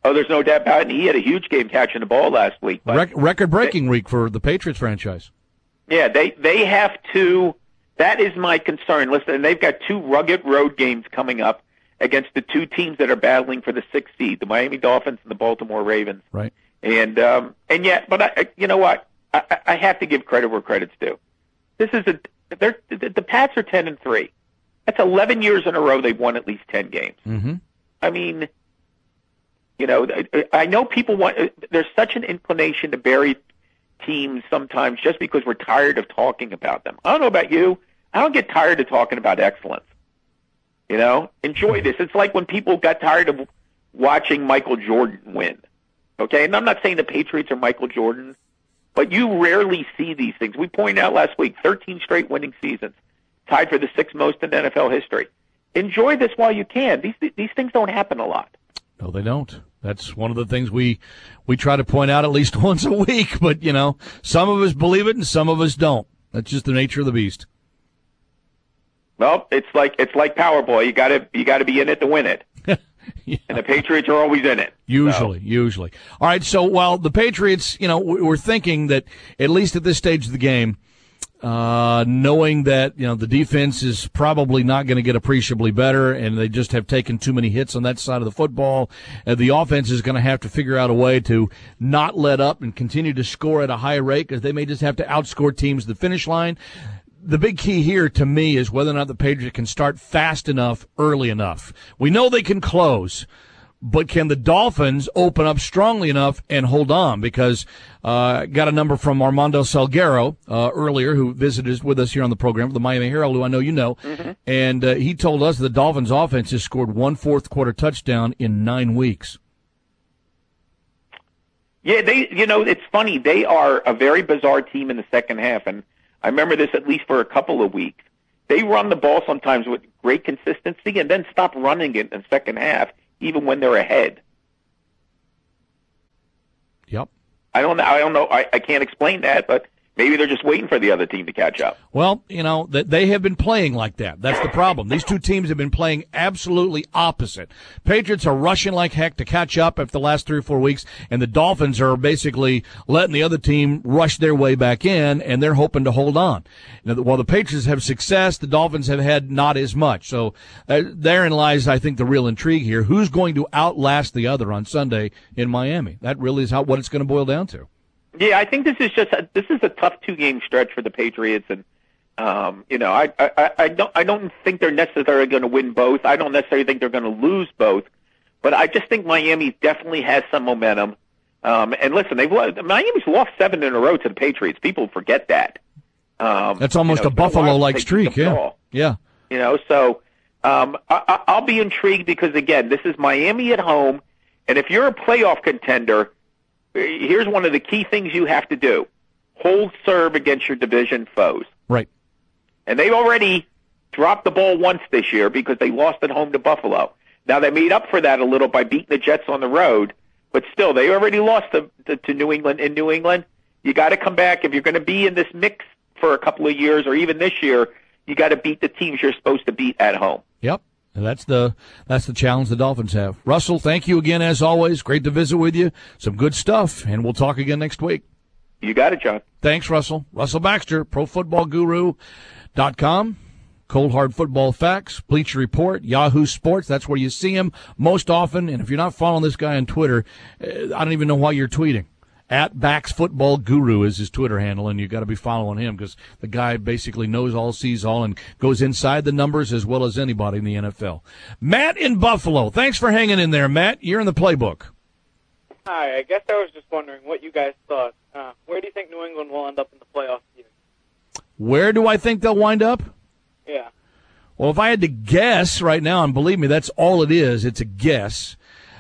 Oh, there's no doubt about it. And he had a huge game catching the ball last week. Record-breaking week for the Patriots franchise. Yeah, they have to. That is my concern. Listen, they've got 2 rugged road games coming up against the 2 teams that are battling for the 6th seed, the Miami Dolphins and the Baltimore Ravens. Right. And yet, but you know what? I have to give credit where credit's due. This is the Pats are 10-3. That's 11 years in a row they've won at least 10 games. Mm-hmm. I mean, you know, I know people want. There's such an inclination to bury teams sometimes just because we're tired of talking about them. I don't know about you. I don't get tired of talking about excellence. You know, enjoy this. It's like when people got tired of watching Michael Jordan win. Okay, and I'm not saying the Patriots are Michael Jordan, but you rarely see these things. We pointed out last week, 13 straight winning seasons, tied for the 6th most in NFL history. Enjoy this while you can. These things don't happen a lot. No, they don't. That's one of the things we try to point out at least once a week. But, you know, some of us believe it and some of us don't. That's just the nature of the beast. Well, it's like Powerball. You got to be in it to win it. Yeah. And the Patriots are always in it. Usually. All right, so while the Patriots, you know, we're thinking that at least at this stage of the game, knowing that, you know, the defense is probably not going to get appreciably better and they just have taken too many hits on that side of the football, the offense is going to have to figure out a way to not let up and continue to score at a high rate because they may just have to outscore teams to the finish line. The big key here to me is whether or not the Patriots can start fast enough, early enough. We know they can close, but can the Dolphins open up strongly enough and hold on? Because got a number from Armando Salguero earlier, who visited with us here on the program, the Miami Herald, who I know you know, and he told us the Dolphins' offense has scored 1 fourth-quarter touchdown in 9 weeks. Yeah, it's funny. They are a very bizarre team in the second half, and I remember this at least for a couple of weeks. They run the ball sometimes with great consistency and then stop running it in the second half, even when they're ahead. Yep. I don't know. I can't explain that, but maybe they're just waiting for the other team to catch up. Well, you know, they have been playing like that. That's the problem. These two teams have been playing absolutely opposite. Patriots are rushing like heck to catch up after the last 3 or 4 weeks, and the Dolphins are basically letting the other team rush their way back in, and they're hoping to hold on. You know, while the Patriots have success, the Dolphins have had not as much. So therein lies, I think, the real intrigue here. Who's going to outlast the other on Sunday in Miami? That really is what it's going to boil down to. Yeah, I think this is a tough 2-game stretch for the Patriots, and you know, I don't think they're necessarily going to win both. I don't necessarily think they're going to lose both, but I just think Miami definitely has some momentum. And listen, Miami's lost 7 in a row to the Patriots. People forget that. That's almost a Buffalo-like streak, yeah. Yeah. You know, so I'll be intrigued because again, this is Miami at home, and if you're a playoff contender, here's one of the key things you have to do. Hold serve against your division foes. Right. And they've already dropped the ball once this year because they lost at home to Buffalo. Now, they made up for that a little by beating the Jets on the road, but still, they already lost to New England in New England. You got to come back. If you're going to be in this mix for a couple of years or even this year, you got to beat the teams you're supposed to beat at home. Yep. And that's the challenge the Dolphins have. Russell, thank you again as always. Great to visit with you. Some good stuff, and we'll talk again next week. You got it, John. Thanks, Russell. Russell Baxter, ProFootballGuru.com. Cold Hard Football Facts, Bleacher Report, Yahoo Sports. That's where you see him most often. And if you're not following this guy on Twitter, I don't even know why you're tweeting. At Bax Football Guru is his Twitter handle, and you got to be following him because the guy basically knows all, sees all, and goes inside the numbers as well as anybody in the NFL. Matt in Buffalo. Thanks for hanging in there, Matt. You're in the playbook. Hi. I guess I was just wondering what you guys thought. Where do you think New England will end up in the playoffs? Where do I think they'll wind up? Yeah. Well, if I had to guess right now, and believe me, that's all it is. It's a guess.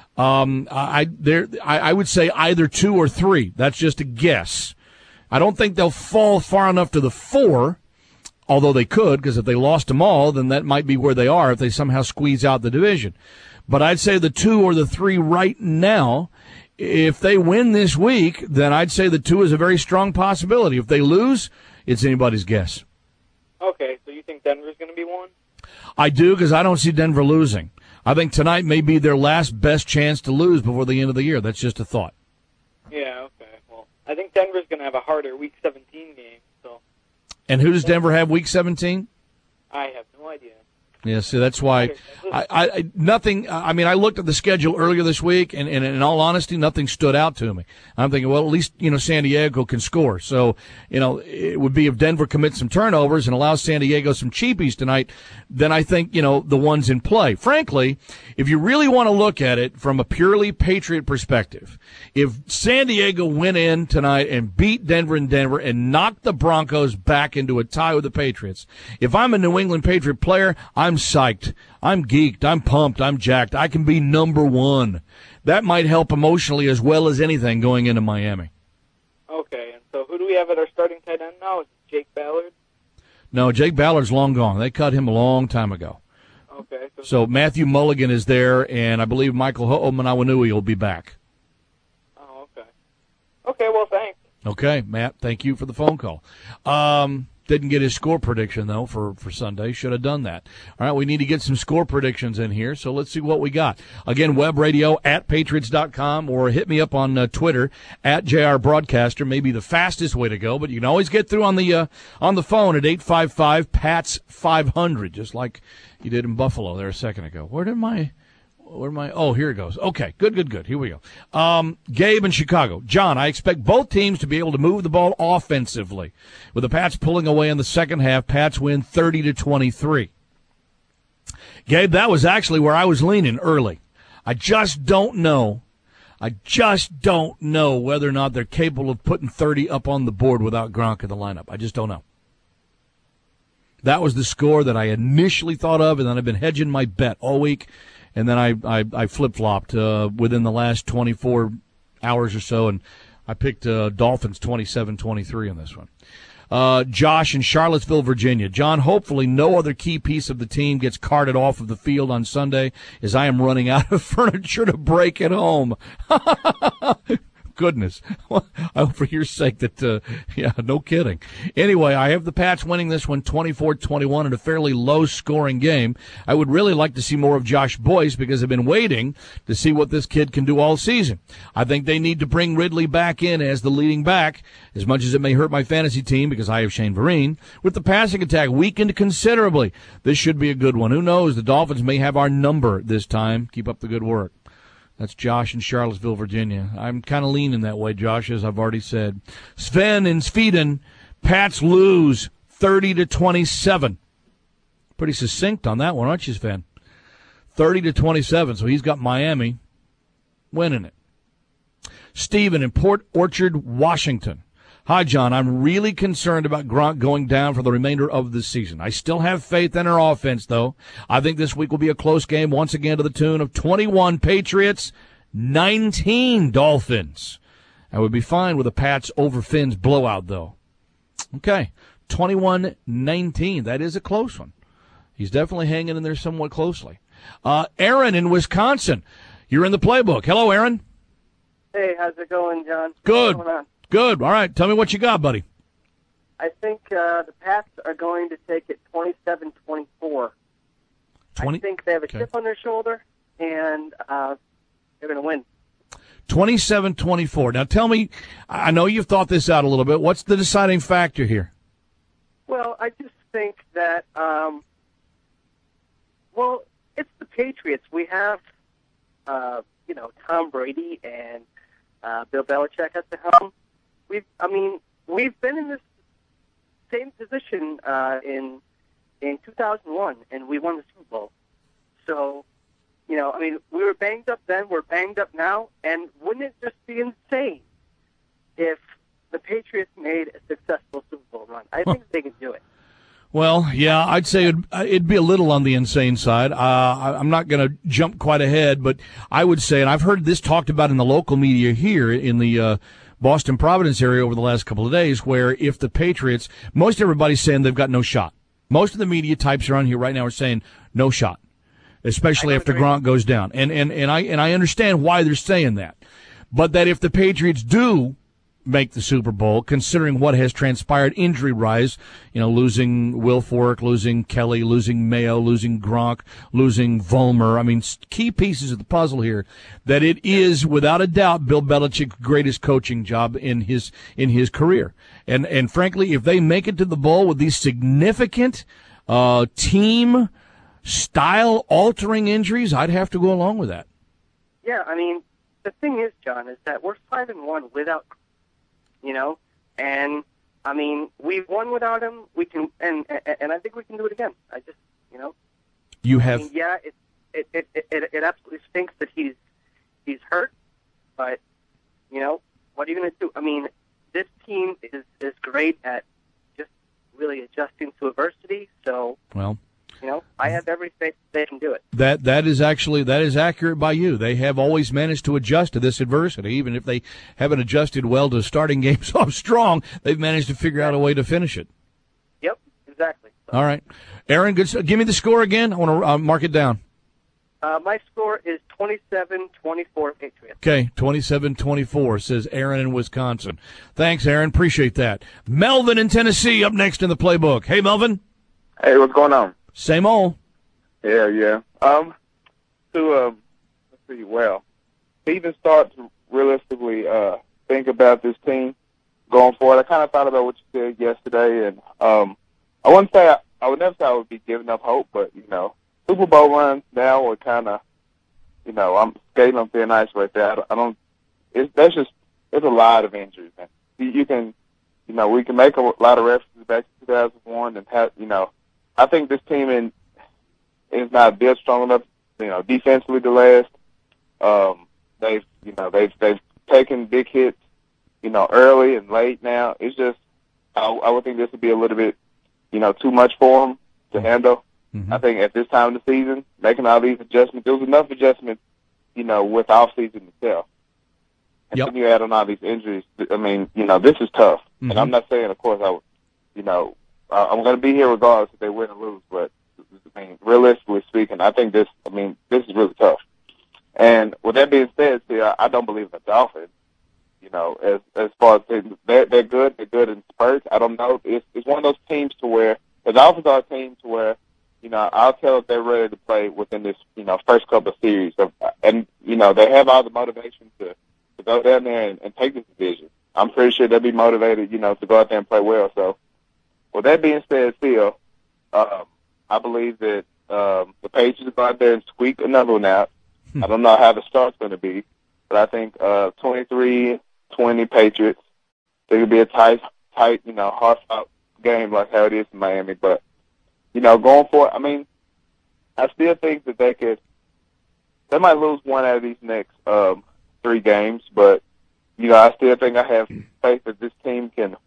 I would say either 2 or 3. That's just a guess. I don't think they'll fall far enough to the 4, although they could, because if they lost them all, then that might be where they are if they somehow squeeze out the division. But I'd say the 2 or the 3 right now. If they win this week, then I'd say the 2 is a very strong possibility. If they lose, it's anybody's guess. Okay, so you think Denver's going to be 1? I do, because I don't see Denver losing. I think tonight may be their last best chance to lose before the end of the year. That's just a thought. Yeah, okay. Well, I think Denver's going to have a harder Week 17 game. So. And who does Denver have Week 17? I have no idea. Yeah, see, that's why nothing. I mean, I looked at the schedule earlier this week, and in all honesty, nothing stood out to me. I'm thinking, well, at least, San Diego can score. So, it would be if Denver commits some turnovers and allows San Diego some cheapies tonight, then I think, the one's in play. Frankly, if you really want to look at it from a purely Patriot perspective, if San Diego went in tonight and beat Denver in Denver and knocked the Broncos back into a tie with the Patriots, if I'm a New England Patriot player, I'm psyched. I'm geeked. I'm pumped. I'm jacked. I can be number one. That might help emotionally as well as anything going into Miami. Okay, and so who do we have at our starting tight end now? Is it Jake Ballard? No, Jake Ballard's long gone. They cut him a long time ago. Okay. So Matthew Mulligan is there, and I believe Michael Ho'omanawanui will be back. Oh, okay. Okay, well, thanks. Okay, Matt, thank you for the phone call. Didn't get his score prediction, though, for Sunday. Should have done that. All right, we need to get some score predictions in here, so let's see what we got. Again, web radio at patriots.com, or hit me up on Twitter at JR Broadcaster. Maybe the fastest way to go, but you can always get through on the phone at 855-PATS-500, just like you did in Buffalo there a second ago. Where am I? Oh, here it goes. Okay, good. Here we go. Gabe in Chicago. John, I expect both teams to be able to move the ball offensively. With the Pats pulling away in the second half, Pats win 30-23. Gabe, that was actually where I was leaning early. I just don't know whether or not they're capable of putting 30 up on the board without Gronk in the lineup. I just don't know. That was the score that I initially thought of, and then I've been hedging my bet all week. And then I flip-flopped within the last 24 hours or so, and I picked Dolphins 27-23 in this one. Josh in Charlottesville, Virginia. John, hopefully no other key piece of the team gets carted off of the field on Sunday, as I am running out of furniture to break at home. Goodness. I hope for your sake that, no kidding. Anyway, I have the Pats winning this one 24-21 in a fairly low-scoring game. I would really like to see more of Josh Boyce because I've been waiting to see what this kid can do all season. I think they need to bring Ridley back in as the leading back, as much as it may hurt my fantasy team because I have Shane Vereen. With the passing attack weakened considerably, this should be a good one. Who knows? The Dolphins may have our number this time. Keep up the good work. That's Josh in Charlottesville, Virginia. I'm kind of leaning that way, Josh, as I've already said. Sven in Sweden, Pats lose 30-27. Pretty succinct on that one, aren't you, Sven? 30-27, so he's got Miami winning it. Stephen in Port Orchard, Washington. Hi, John. I'm really concerned about Gronk going down for the remainder of the season. I still have faith in our offense, though. I think this week will be a close game once again to the tune of 21 Patriots, 19 Dolphins. I would be fine with a Pats over Fins blowout, though. Okay, 21-19. That is a close one. He's definitely hanging in there somewhat closely. Aaron in Wisconsin. You're in the playbook. Hello, Aaron. Hey, how's it going, John? Good. What's going on? Good. All right. Tell me what you got, buddy. I think the Pats are going to take it 27-24. I think they have a chip on their shoulder, and they're going to win. 27-24. Now, tell me, I know you've thought this out a little bit. What's the deciding factor here? Well, I just think that, it's the Patriots. We have, Tom Brady and Bill Belichick at the helm. We've been in this same position in 2001, and we won the Super Bowl. So, we were banged up then, we're banged up now, and wouldn't it just be insane if the Patriots made a successful Super Bowl run? I think they can do it. Well, yeah, I'd say it'd be a little on the insane side. I'm not going to jump quite ahead, but I would say, and I've heard this talked about in the local media here in the Boston, Providence area over the last couple of days, where if the Patriots, most everybody's saying they've got no shot. Most of the media types around here right now are saying no shot, especially after Gronk goes down. And I understand why they're saying that. But that if the Patriots do make the Super Bowl, considering what has transpired injury-wise, losing Wilfork, losing Kelly, losing Mayo, losing Gronk, losing Vollmer. I mean, key pieces of the puzzle here, that it is, without a doubt, Bill Belichick's greatest coaching job in his career. And frankly, if they make it to the bowl with these significant team style-altering injuries, I'd have to go along with that. Yeah, I mean, the thing is, John, is that we're 5-1 without, and I mean, we've won without him. We can, and I think we can do it again. I just, You have, I mean, yeah, it absolutely stinks that he's hurt, but what are you going to do? I mean, this team is great at just really adjusting to adversity. So, well, I have every faith they can do it. That is accurate by you. They have always managed to adjust to this adversity, even if they haven't adjusted well to starting games off strong. They've managed to figure out a way to finish it. Yep, exactly. All right, Aaron, give me the score again. I want to mark it down. My score is 27-24 Patriots. Okay, 27-24 says Aaron in Wisconsin. Thanks, Aaron. Appreciate that. Melvin in Tennessee up next in the playbook. Hey, Melvin. Hey, what's going on? Same old. Yeah. Let's see. Well, to even start to realistically think about this team going forward, I kind of thought about what you said yesterday, and I wouldn't say I would never say I would be giving up hope, but Super Bowl runs now are kind of, I'm skating on thin ice right there. There's a lot of injuries, man. You can, we can make a lot of references back to 2001 and have, I think this team is not built strong enough, defensively to last. They've taken big hits, early and late now. It's just, I would think this would be a little bit, too much for them to handle. Mm-hmm. I think at this time of the season, making all these adjustments, there was enough adjustments, with off-season itself. And then you add on all these injuries. I mean, this is tough. Mm-hmm. And I'm not saying, of course, I'm going to be here regardless if they win or lose, but I mean, realistically speaking, I think this is really tough. And with that being said, I don't believe in the Dolphins. As far as they're good in spurts. I don't know. It's one of those teams to where the Dolphins are a team to where, I'll tell if they're ready to play within this, first couple of series. And they have all the motivation to go down there and take this division. I'm pretty sure they'll be motivated, to go out there and play well. So, with that being said, still, I believe that the Patriots go out there and squeak another one out. I don't know how the start's going to be, but I think 23-20 Patriots. It could be a tight, hard-fought game like how it is in Miami. But, going forward, I mean, I still think that they might lose one out of these next 3 games, but, I still think I have faith that this team can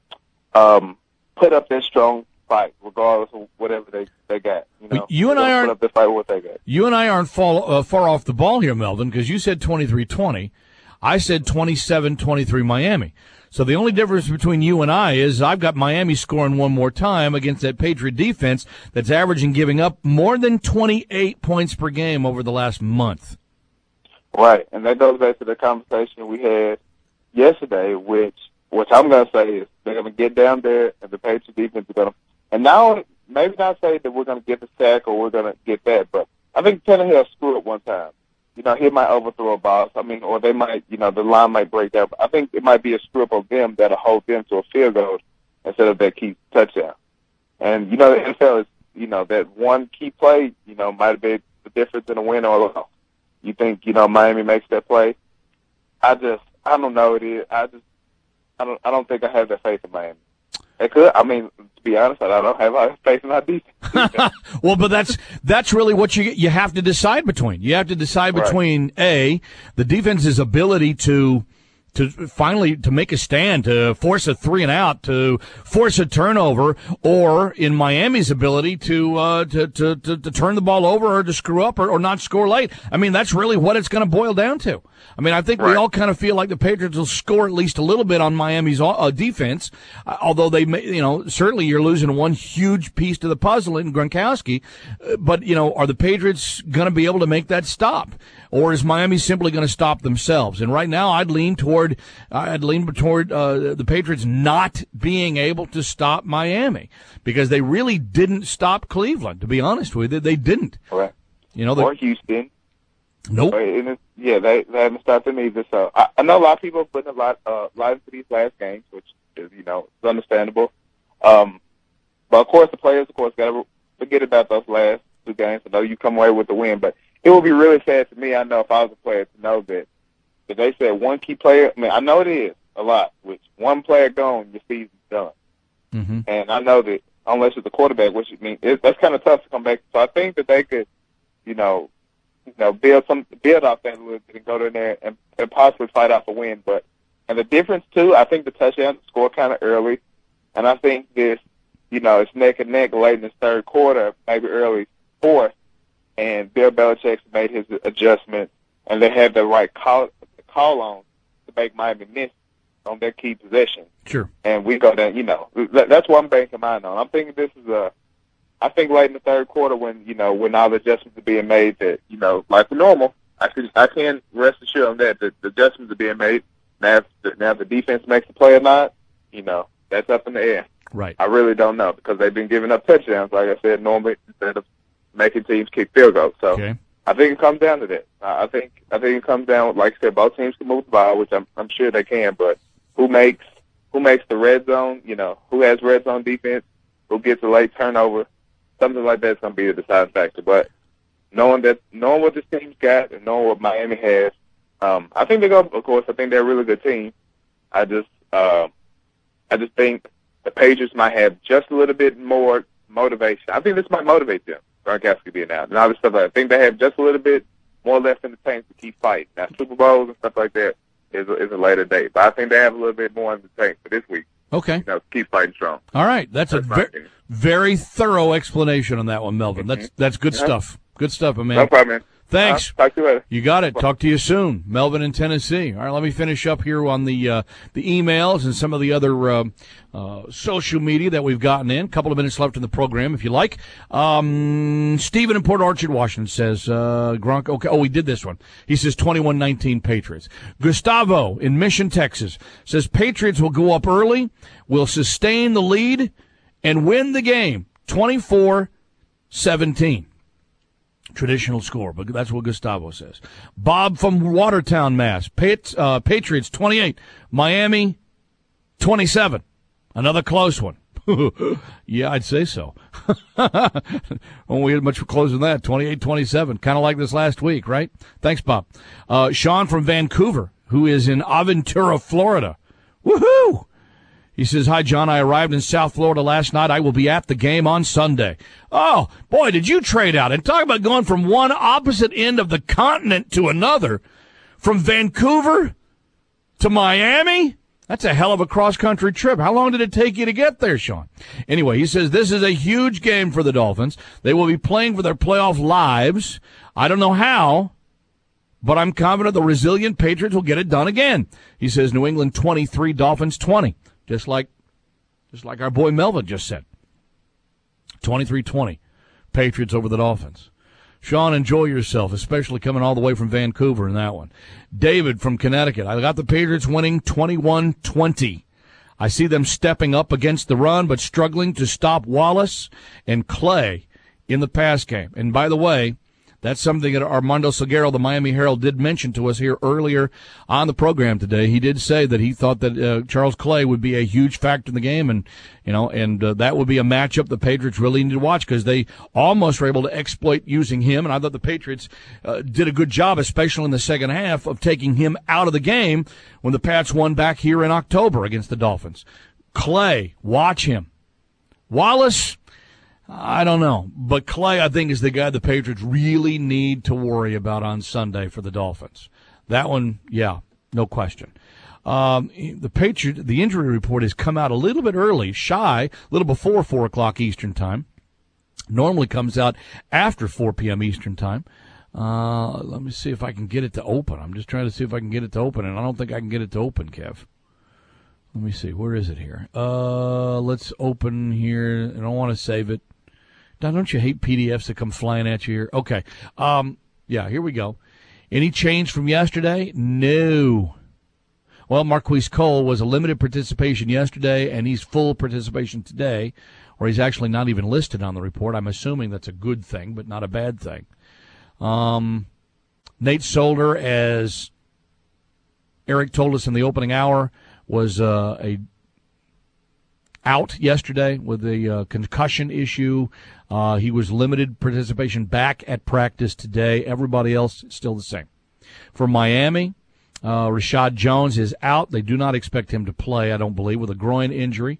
put up their strong fight, regardless of whatever they got. You and I aren't put up the fight with what they got. You and I aren't far off the ball here, Melvin, because you said 23-20. I said 27-23 Miami. So the only difference between you and I is I've got Miami scoring one more time against that Patriot defense that's averaging giving up more than 28 points per game over the last month. Right, and that goes back to the conversation we had yesterday, which I'm going to say is they're going to get down there, and the Patriots defense is going to, and now maybe not say that we're going to get the sack or we're going to get that, but I think Tannehill screwed up one time. He might overthrow a ball. I mean, or they might, the line might break down. But I think it might be a screw up of them that'll hold them to a field goal instead of that key touchdown. And, the NFL is, that one key play, might have been the difference in a win or a loss. You think, Miami makes that play? I don't know it is. I don't think I have that faith in Miami. It could. I mean, to be honest, I don't have faith in our defense. Well, but that's really what you have to decide between. You have to decide between the defense's ability to finally to make a stand, to force a 3 and out, to force a turnover, or in Miami's ability to turn the ball over or to screw up or not score late. I mean, that's really what it's going to boil down to. I mean, I think we all kind of feel like the Patriots will score at least a little bit on Miami's defense, although they may, certainly you're losing one huge piece to the puzzle in Gronkowski. But, are the Patriots going to be able to make that stop? Or is Miami simply going to stop themselves? And right now I'd lean toward toward the Patriots not being able to stop Miami because they really didn't stop Cleveland. To be honest with you, they didn't. Correct. Or Houston. Nope. They haven't stopped them either. So I know a lot of people are putting a lot into these last games, which is it's understandable. But of course, the players, got to forget about those last 2 games. I know you come away with the win, but it would be really sad for me. I know if I was a player to know that if they said one key player. I mean, I know it is a lot. With one player gone, your season's done. Mm-hmm. And I know that unless it's the quarterback, which that's kind of tough to come back. So I think that they could, build off that a little bit and go in there and possibly fight out for win. And the difference too, I think the touchdown scored kind of early, and I think this, it's neck and neck late in the third quarter, maybe early fourth, and Bill Belichick's made his adjustment, and they had the right call on to make Miami miss on their key possession. Sure. And we go down, that's what I'm banking mine on. I'm thinking this is I think late in the third quarter when all the adjustments are being made that, like normal, I can rest assured on that the adjustments are being made. Now if the defense makes the play or not, that's up in the air. Right. I really don't know because they've been giving up touchdowns, like I said, normally instead of making teams kick field goals. So I think it comes down to that. I think it comes down, like I said, both teams can move the ball, which I'm sure they can, but who makes the red zone, who has red zone defense, who gets a late turnover, something like that's going to be the deciding factor. But knowing what this team's got and knowing what Miami has, I think of course, I think they're a really good team. I just think the Patriots might have just a little bit more motivation. I think this might motivate them. Gronkowski being out and all this stuff. I think they have just a little bit more left in the tank to keep fighting. Now, Super Bowls and stuff like that is a later date, but I think they have a little bit more in the tank for this week. Okay. Keep fighting strong. All right. That's a very thorough explanation on that one, Melvin. That's good stuff. Good stuff, man. No problem, man. Thanks. Talk to you later. You got it. Talk to you soon. Melvin in Tennessee. All right, let me finish up here on the emails and some of the other social media that we've gotten in. A couple of minutes left in the program, if you like. Stephen in Port Orchard, Washington says, Gronk, okay. Oh, we did this one. He says 21-19 Patriots. Gustavo in Mission, Texas says Patriots will go up early, will sustain the lead, and win the game 24-17. Traditional score, but that's what Gustavo says. Bob from Watertown, Mass. Patriots 28, Miami 27. Another close one. Yeah, I'd say so. Won't we get much closer than that? 28-27, kind of like this last week, right? Thanks, Bob. Sean from Vancouver, who is in Aventura, Florida. Woohoo! He says, hi, John. I arrived in South Florida last night. I will be at the game on Sunday. Oh, boy, did you trade out. And talk about going from one opposite end of the continent to another. From Vancouver to Miami? That's a hell of a cross-country trip. How long did it take you to get there, Sean? Anyway, he says, this is a huge game for the Dolphins. They will be playing for their playoff lives. I don't know how, but I'm confident the resilient Patriots will get it done again. He says, New England 23, Dolphins 20. Just like our boy Melvin just said. 23-20. Patriots over the Dolphins. Sean, enjoy yourself, especially coming all the way from Vancouver in that one. David from Connecticut. I got the Patriots winning 21-20. I see them stepping up against the run, but struggling to stop Wallace and Clay in the pass game. And by the way, that's something that Armando Salguero, the Miami Herald, did mention to us here earlier on the program today. He did say that he thought that Charles Clay would be a huge factor in the game, and that would be a matchup the Patriots really need to watch because they almost were able to exploit using him. And I thought the Patriots did a good job, especially in the second half, of taking him out of the game when the Pats won back here in October against the Dolphins. Clay, watch him. Wallace, I don't know. But Clay, I think, is the guy the Patriots really need to worry about on Sunday for the Dolphins. That one, yeah, no question. The injury report has come out a little bit early, a little before 4 o'clock Eastern time. Normally comes out after 4 p.m. Eastern time. Let me see if I can get it to open. I'm just trying to see if I can get it to open, and I don't think I can get it to open, Kev. Let me see. Where is it here? Let's open here. I don't want to save it. Don't you hate PDFs that come flying at you here? Okay. Yeah, here we go. Any change from yesterday? No. Well, Marquise Cole was a limited participation yesterday, and he's full participation today, or he's actually not even listed on the report. I'm assuming that's a good thing, but not a bad thing. Nate Solder, as Eric told us in the opening hour, was out yesterday with a concussion issue. He was limited participation back at practice today. Everybody else still the same. For Miami, Rashad Jones is out. They do not expect him to play, I don't believe, with a groin injury.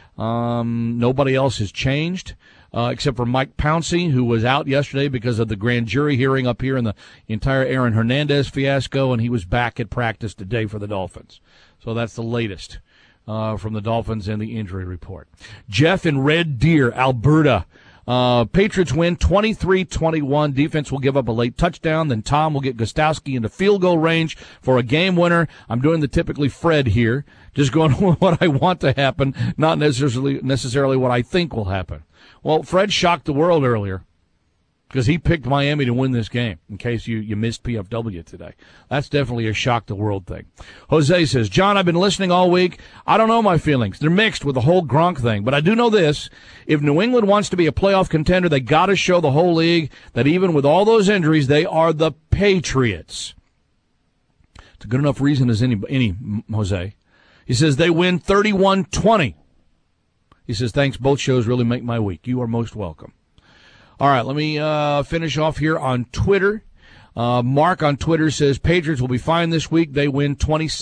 Nobody else has changed except for Mike Pouncey, who was out yesterday because of the grand jury hearing up here in the entire Aaron Hernandez fiasco, and he was back at practice today for the Dolphins. So that's the latest from the Dolphins and the injury report. Jeff in Red Deer, Alberta. Patriots win 23-21. Defense will give up a late touchdown. Then Tom will get Gostowski into field goal range for a game winner. I'm doing the typically Fred here, just going with what I want to happen, not necessarily what I think will happen. Well, Fred shocked the world earlier because he picked Miami to win this game, in case you missed PFW today. That's definitely a shock the world thing. Jose says, John, I've been listening all week. I don't know my feelings. They're mixed with the whole Gronk thing, but I do know this. If New England wants to be a playoff contender, they got to show the whole league that even with all those injuries, they are the Patriots. It's a good enough reason as any Jose. He says they win 31-20. He says, thanks, both shows really make my week. You are most welcome. All right, let me finish off here on Twitter. Mark on Twitter says, Patriots will be fine this week. They win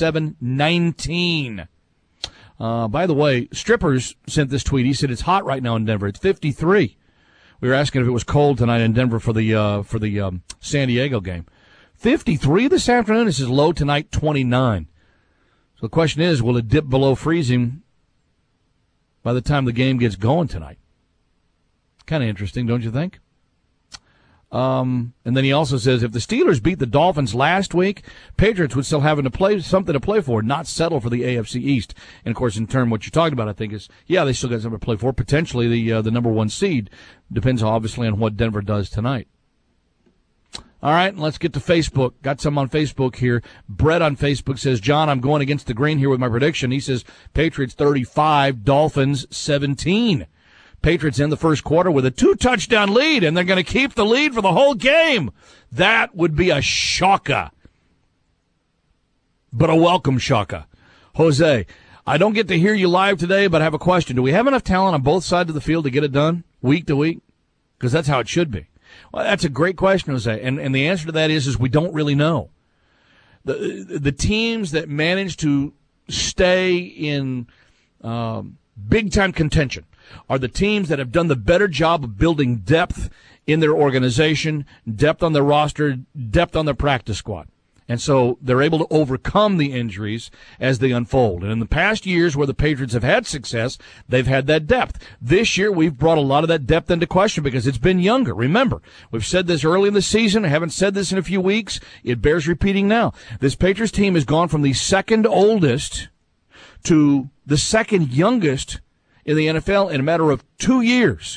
27-19. By the way, Strippers sent this tweet. He said it's hot right now in Denver. It's 53. We were asking if it was cold tonight in Denver for the San Diego game. 53 this afternoon. This is low tonight, 29. So the question is, will it dip below freezing by the time the game gets going tonight? Kind of interesting, don't you think? And then he also says, if the Steelers beat the Dolphins last week, Patriots would still have something to play for, not settle for the AFC East. And, of course, in turn, what you're talking about, I think, is, yeah, they still got something to play for, potentially the number one seed. Depends, obviously, on what Denver does tonight. All right, let's get to Facebook. Got some on Facebook here. Brett on Facebook says, John, I'm going against the grain here with my prediction. He says, Patriots 35, Dolphins 17. Patriots in the first quarter with a 2-touchdown lead, and they're going to keep the lead for the whole game. That would be a shocker, but a welcome shocker. Jose, I don't get to hear you live today, but I have a question. Do we have enough talent on both sides of the field to get it done week to week? Because that's how it should be. Well, that's a great question, Jose, and the answer to that is we don't really know. The teams that manage to stay in big-time contention are the teams that have done the better job of building depth in their organization, depth on their roster, depth on their practice squad. And so they're able to overcome the injuries as they unfold. And in the past years where the Patriots have had success, they've had that depth. This year, we've brought a lot of that depth into question because it's been younger. Remember, we've said this early in the season. I haven't said this in a few weeks. It bears repeating now. This Patriots team has gone from the second oldest to the second youngest in the NFL in a matter of 2 years.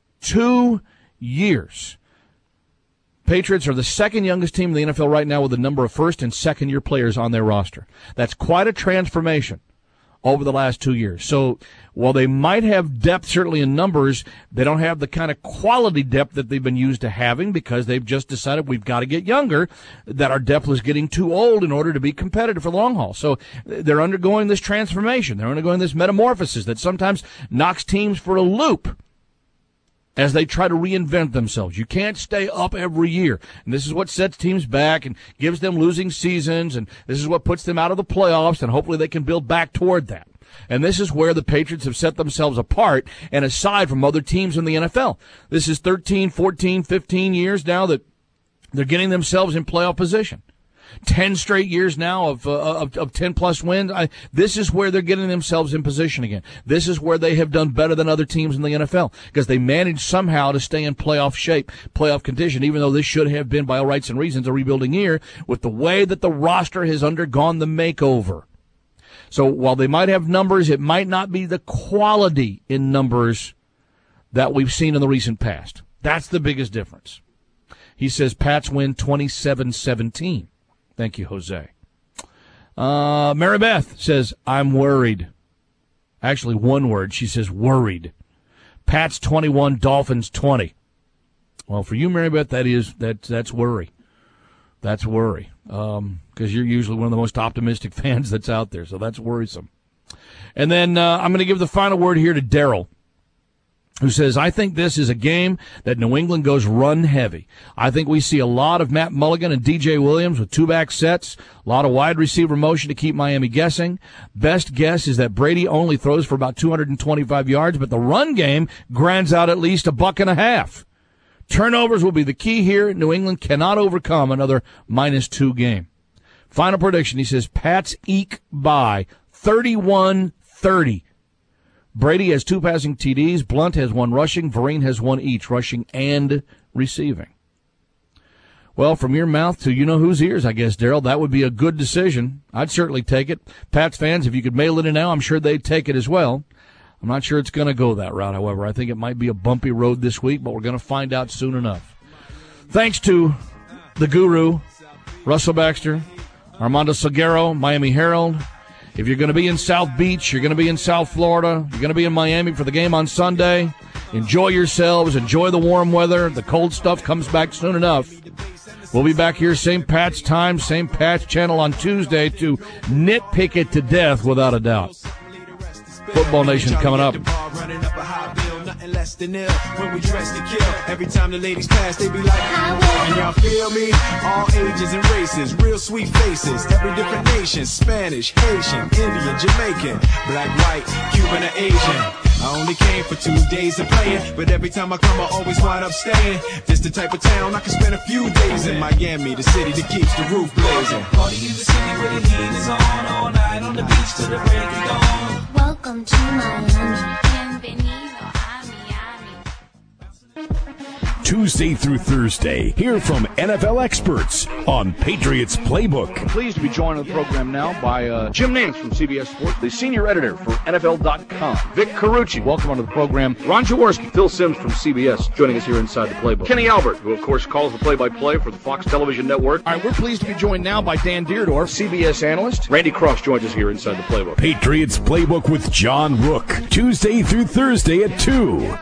2 years. Patriots are the second youngest team in the NFL right now with a number of first and second year players on their roster. That's quite a transformation over the last 2 years. So while they might have depth certainly in numbers, they don't have the kind of quality depth that they've been used to having because they've just decided we've got to get younger, that our depth was getting too old in order to be competitive for the long haul. So they're undergoing this transformation. They're undergoing this metamorphosis that sometimes knocks teams for a loop as they try to reinvent themselves. You can't stay up every year. And this is what sets teams back and gives them losing seasons, and this is what puts them out of the playoffs, and hopefully they can build back toward that. And this is where the Patriots have set themselves apart and aside from other teams in the NFL. This is 13, 14, 15 years now that they're getting themselves in playoff position. 10 straight years now of 10-plus wins. This is where they're getting themselves in position again. This is where they have done better than other teams in the NFL because they managed somehow to stay in playoff shape, playoff condition, even though this should have been, by all rights and reasons, a rebuilding year with the way that the roster has undergone the makeover. So while they might have numbers, it might not be the quality in numbers that we've seen in the recent past. That's the biggest difference. He says Pats win 27-17. Thank you, Jose. Mary Beth says, I'm worried. Actually, one word. She says, worried. Pats 21, Dolphins 20. Well, for you, Mary Beth, that's worry. That's worry. Because you're usually one of the most optimistic fans that's out there, so that's worrisome. And then I'm going to give the final word here to Daryl, who says, I think this is a game that New England goes run heavy. I think we see a lot of Matt Mulligan and DJ Williams with two-back sets, a lot of wide receiver motion to keep Miami guessing. Best guess is that Brady only throws for about 225 yards, but the run game grinds out at least $1.50. Turnovers will be the key here. New England cannot overcome another -2 game. Final prediction, he says, Pats eke by 31-30. Brady has 2 passing TDs. Blunt has 1 rushing. Vereen has 1 each, rushing and receiving. Well, from your mouth to you-know-whose ears, I guess, Daryl, that would be a good decision. I'd certainly take it. Pats fans, if you could mail it in now, I'm sure they'd take it as well. I'm not sure it's going to go that route, however. I think it might be a bumpy road this week, but we're going to find out soon enough. Thanks to the guru, Russell Baxter, Armando Salguero, Miami Herald. If you're going to be in South Beach, you're going to be in South Florida, you're going to be in Miami for the game on Sunday, enjoy yourselves, enjoy the warm weather. The cold stuff comes back soon enough. We'll be back here, same Pats time, same Pats channel on Tuesday to nitpick it to death without a doubt. Football Nation coming up. Less than ill when we dress to kill. Every time the ladies pass, they be like, and y'all feel me? All ages and races, real sweet faces, every different nation, Spanish, Haitian, Indian, Jamaican, black, white, Cuban, or Asian. I only came for 2 days of playing, but every time I come, I always wind up staying. This the type of town I can spend a few days in. Miami, the city that keeps the roof blazing. Party in the city where the heat is on, all night on the beach till the break of dawn. Welcome to Miami. Bienvenido. Tuesday through Thursday, hear from NFL experts on Patriots Playbook. Pleased to be joined on the program now by Jim Nance from CBS Sports, the senior editor for NFL.com. Vic Carucci, welcome onto the program. Ron Jaworski, Phil Simms from CBS, joining us here inside the Playbook. Kenny Albert, who of course calls the play-by-play for the Fox Television Network. All right, we're pleased to be joined now by Dan Deerdorf, CBS analyst. Randy Cross joins us here inside the Playbook. Patriots Playbook with John Rook, Tuesday through Thursday at 2.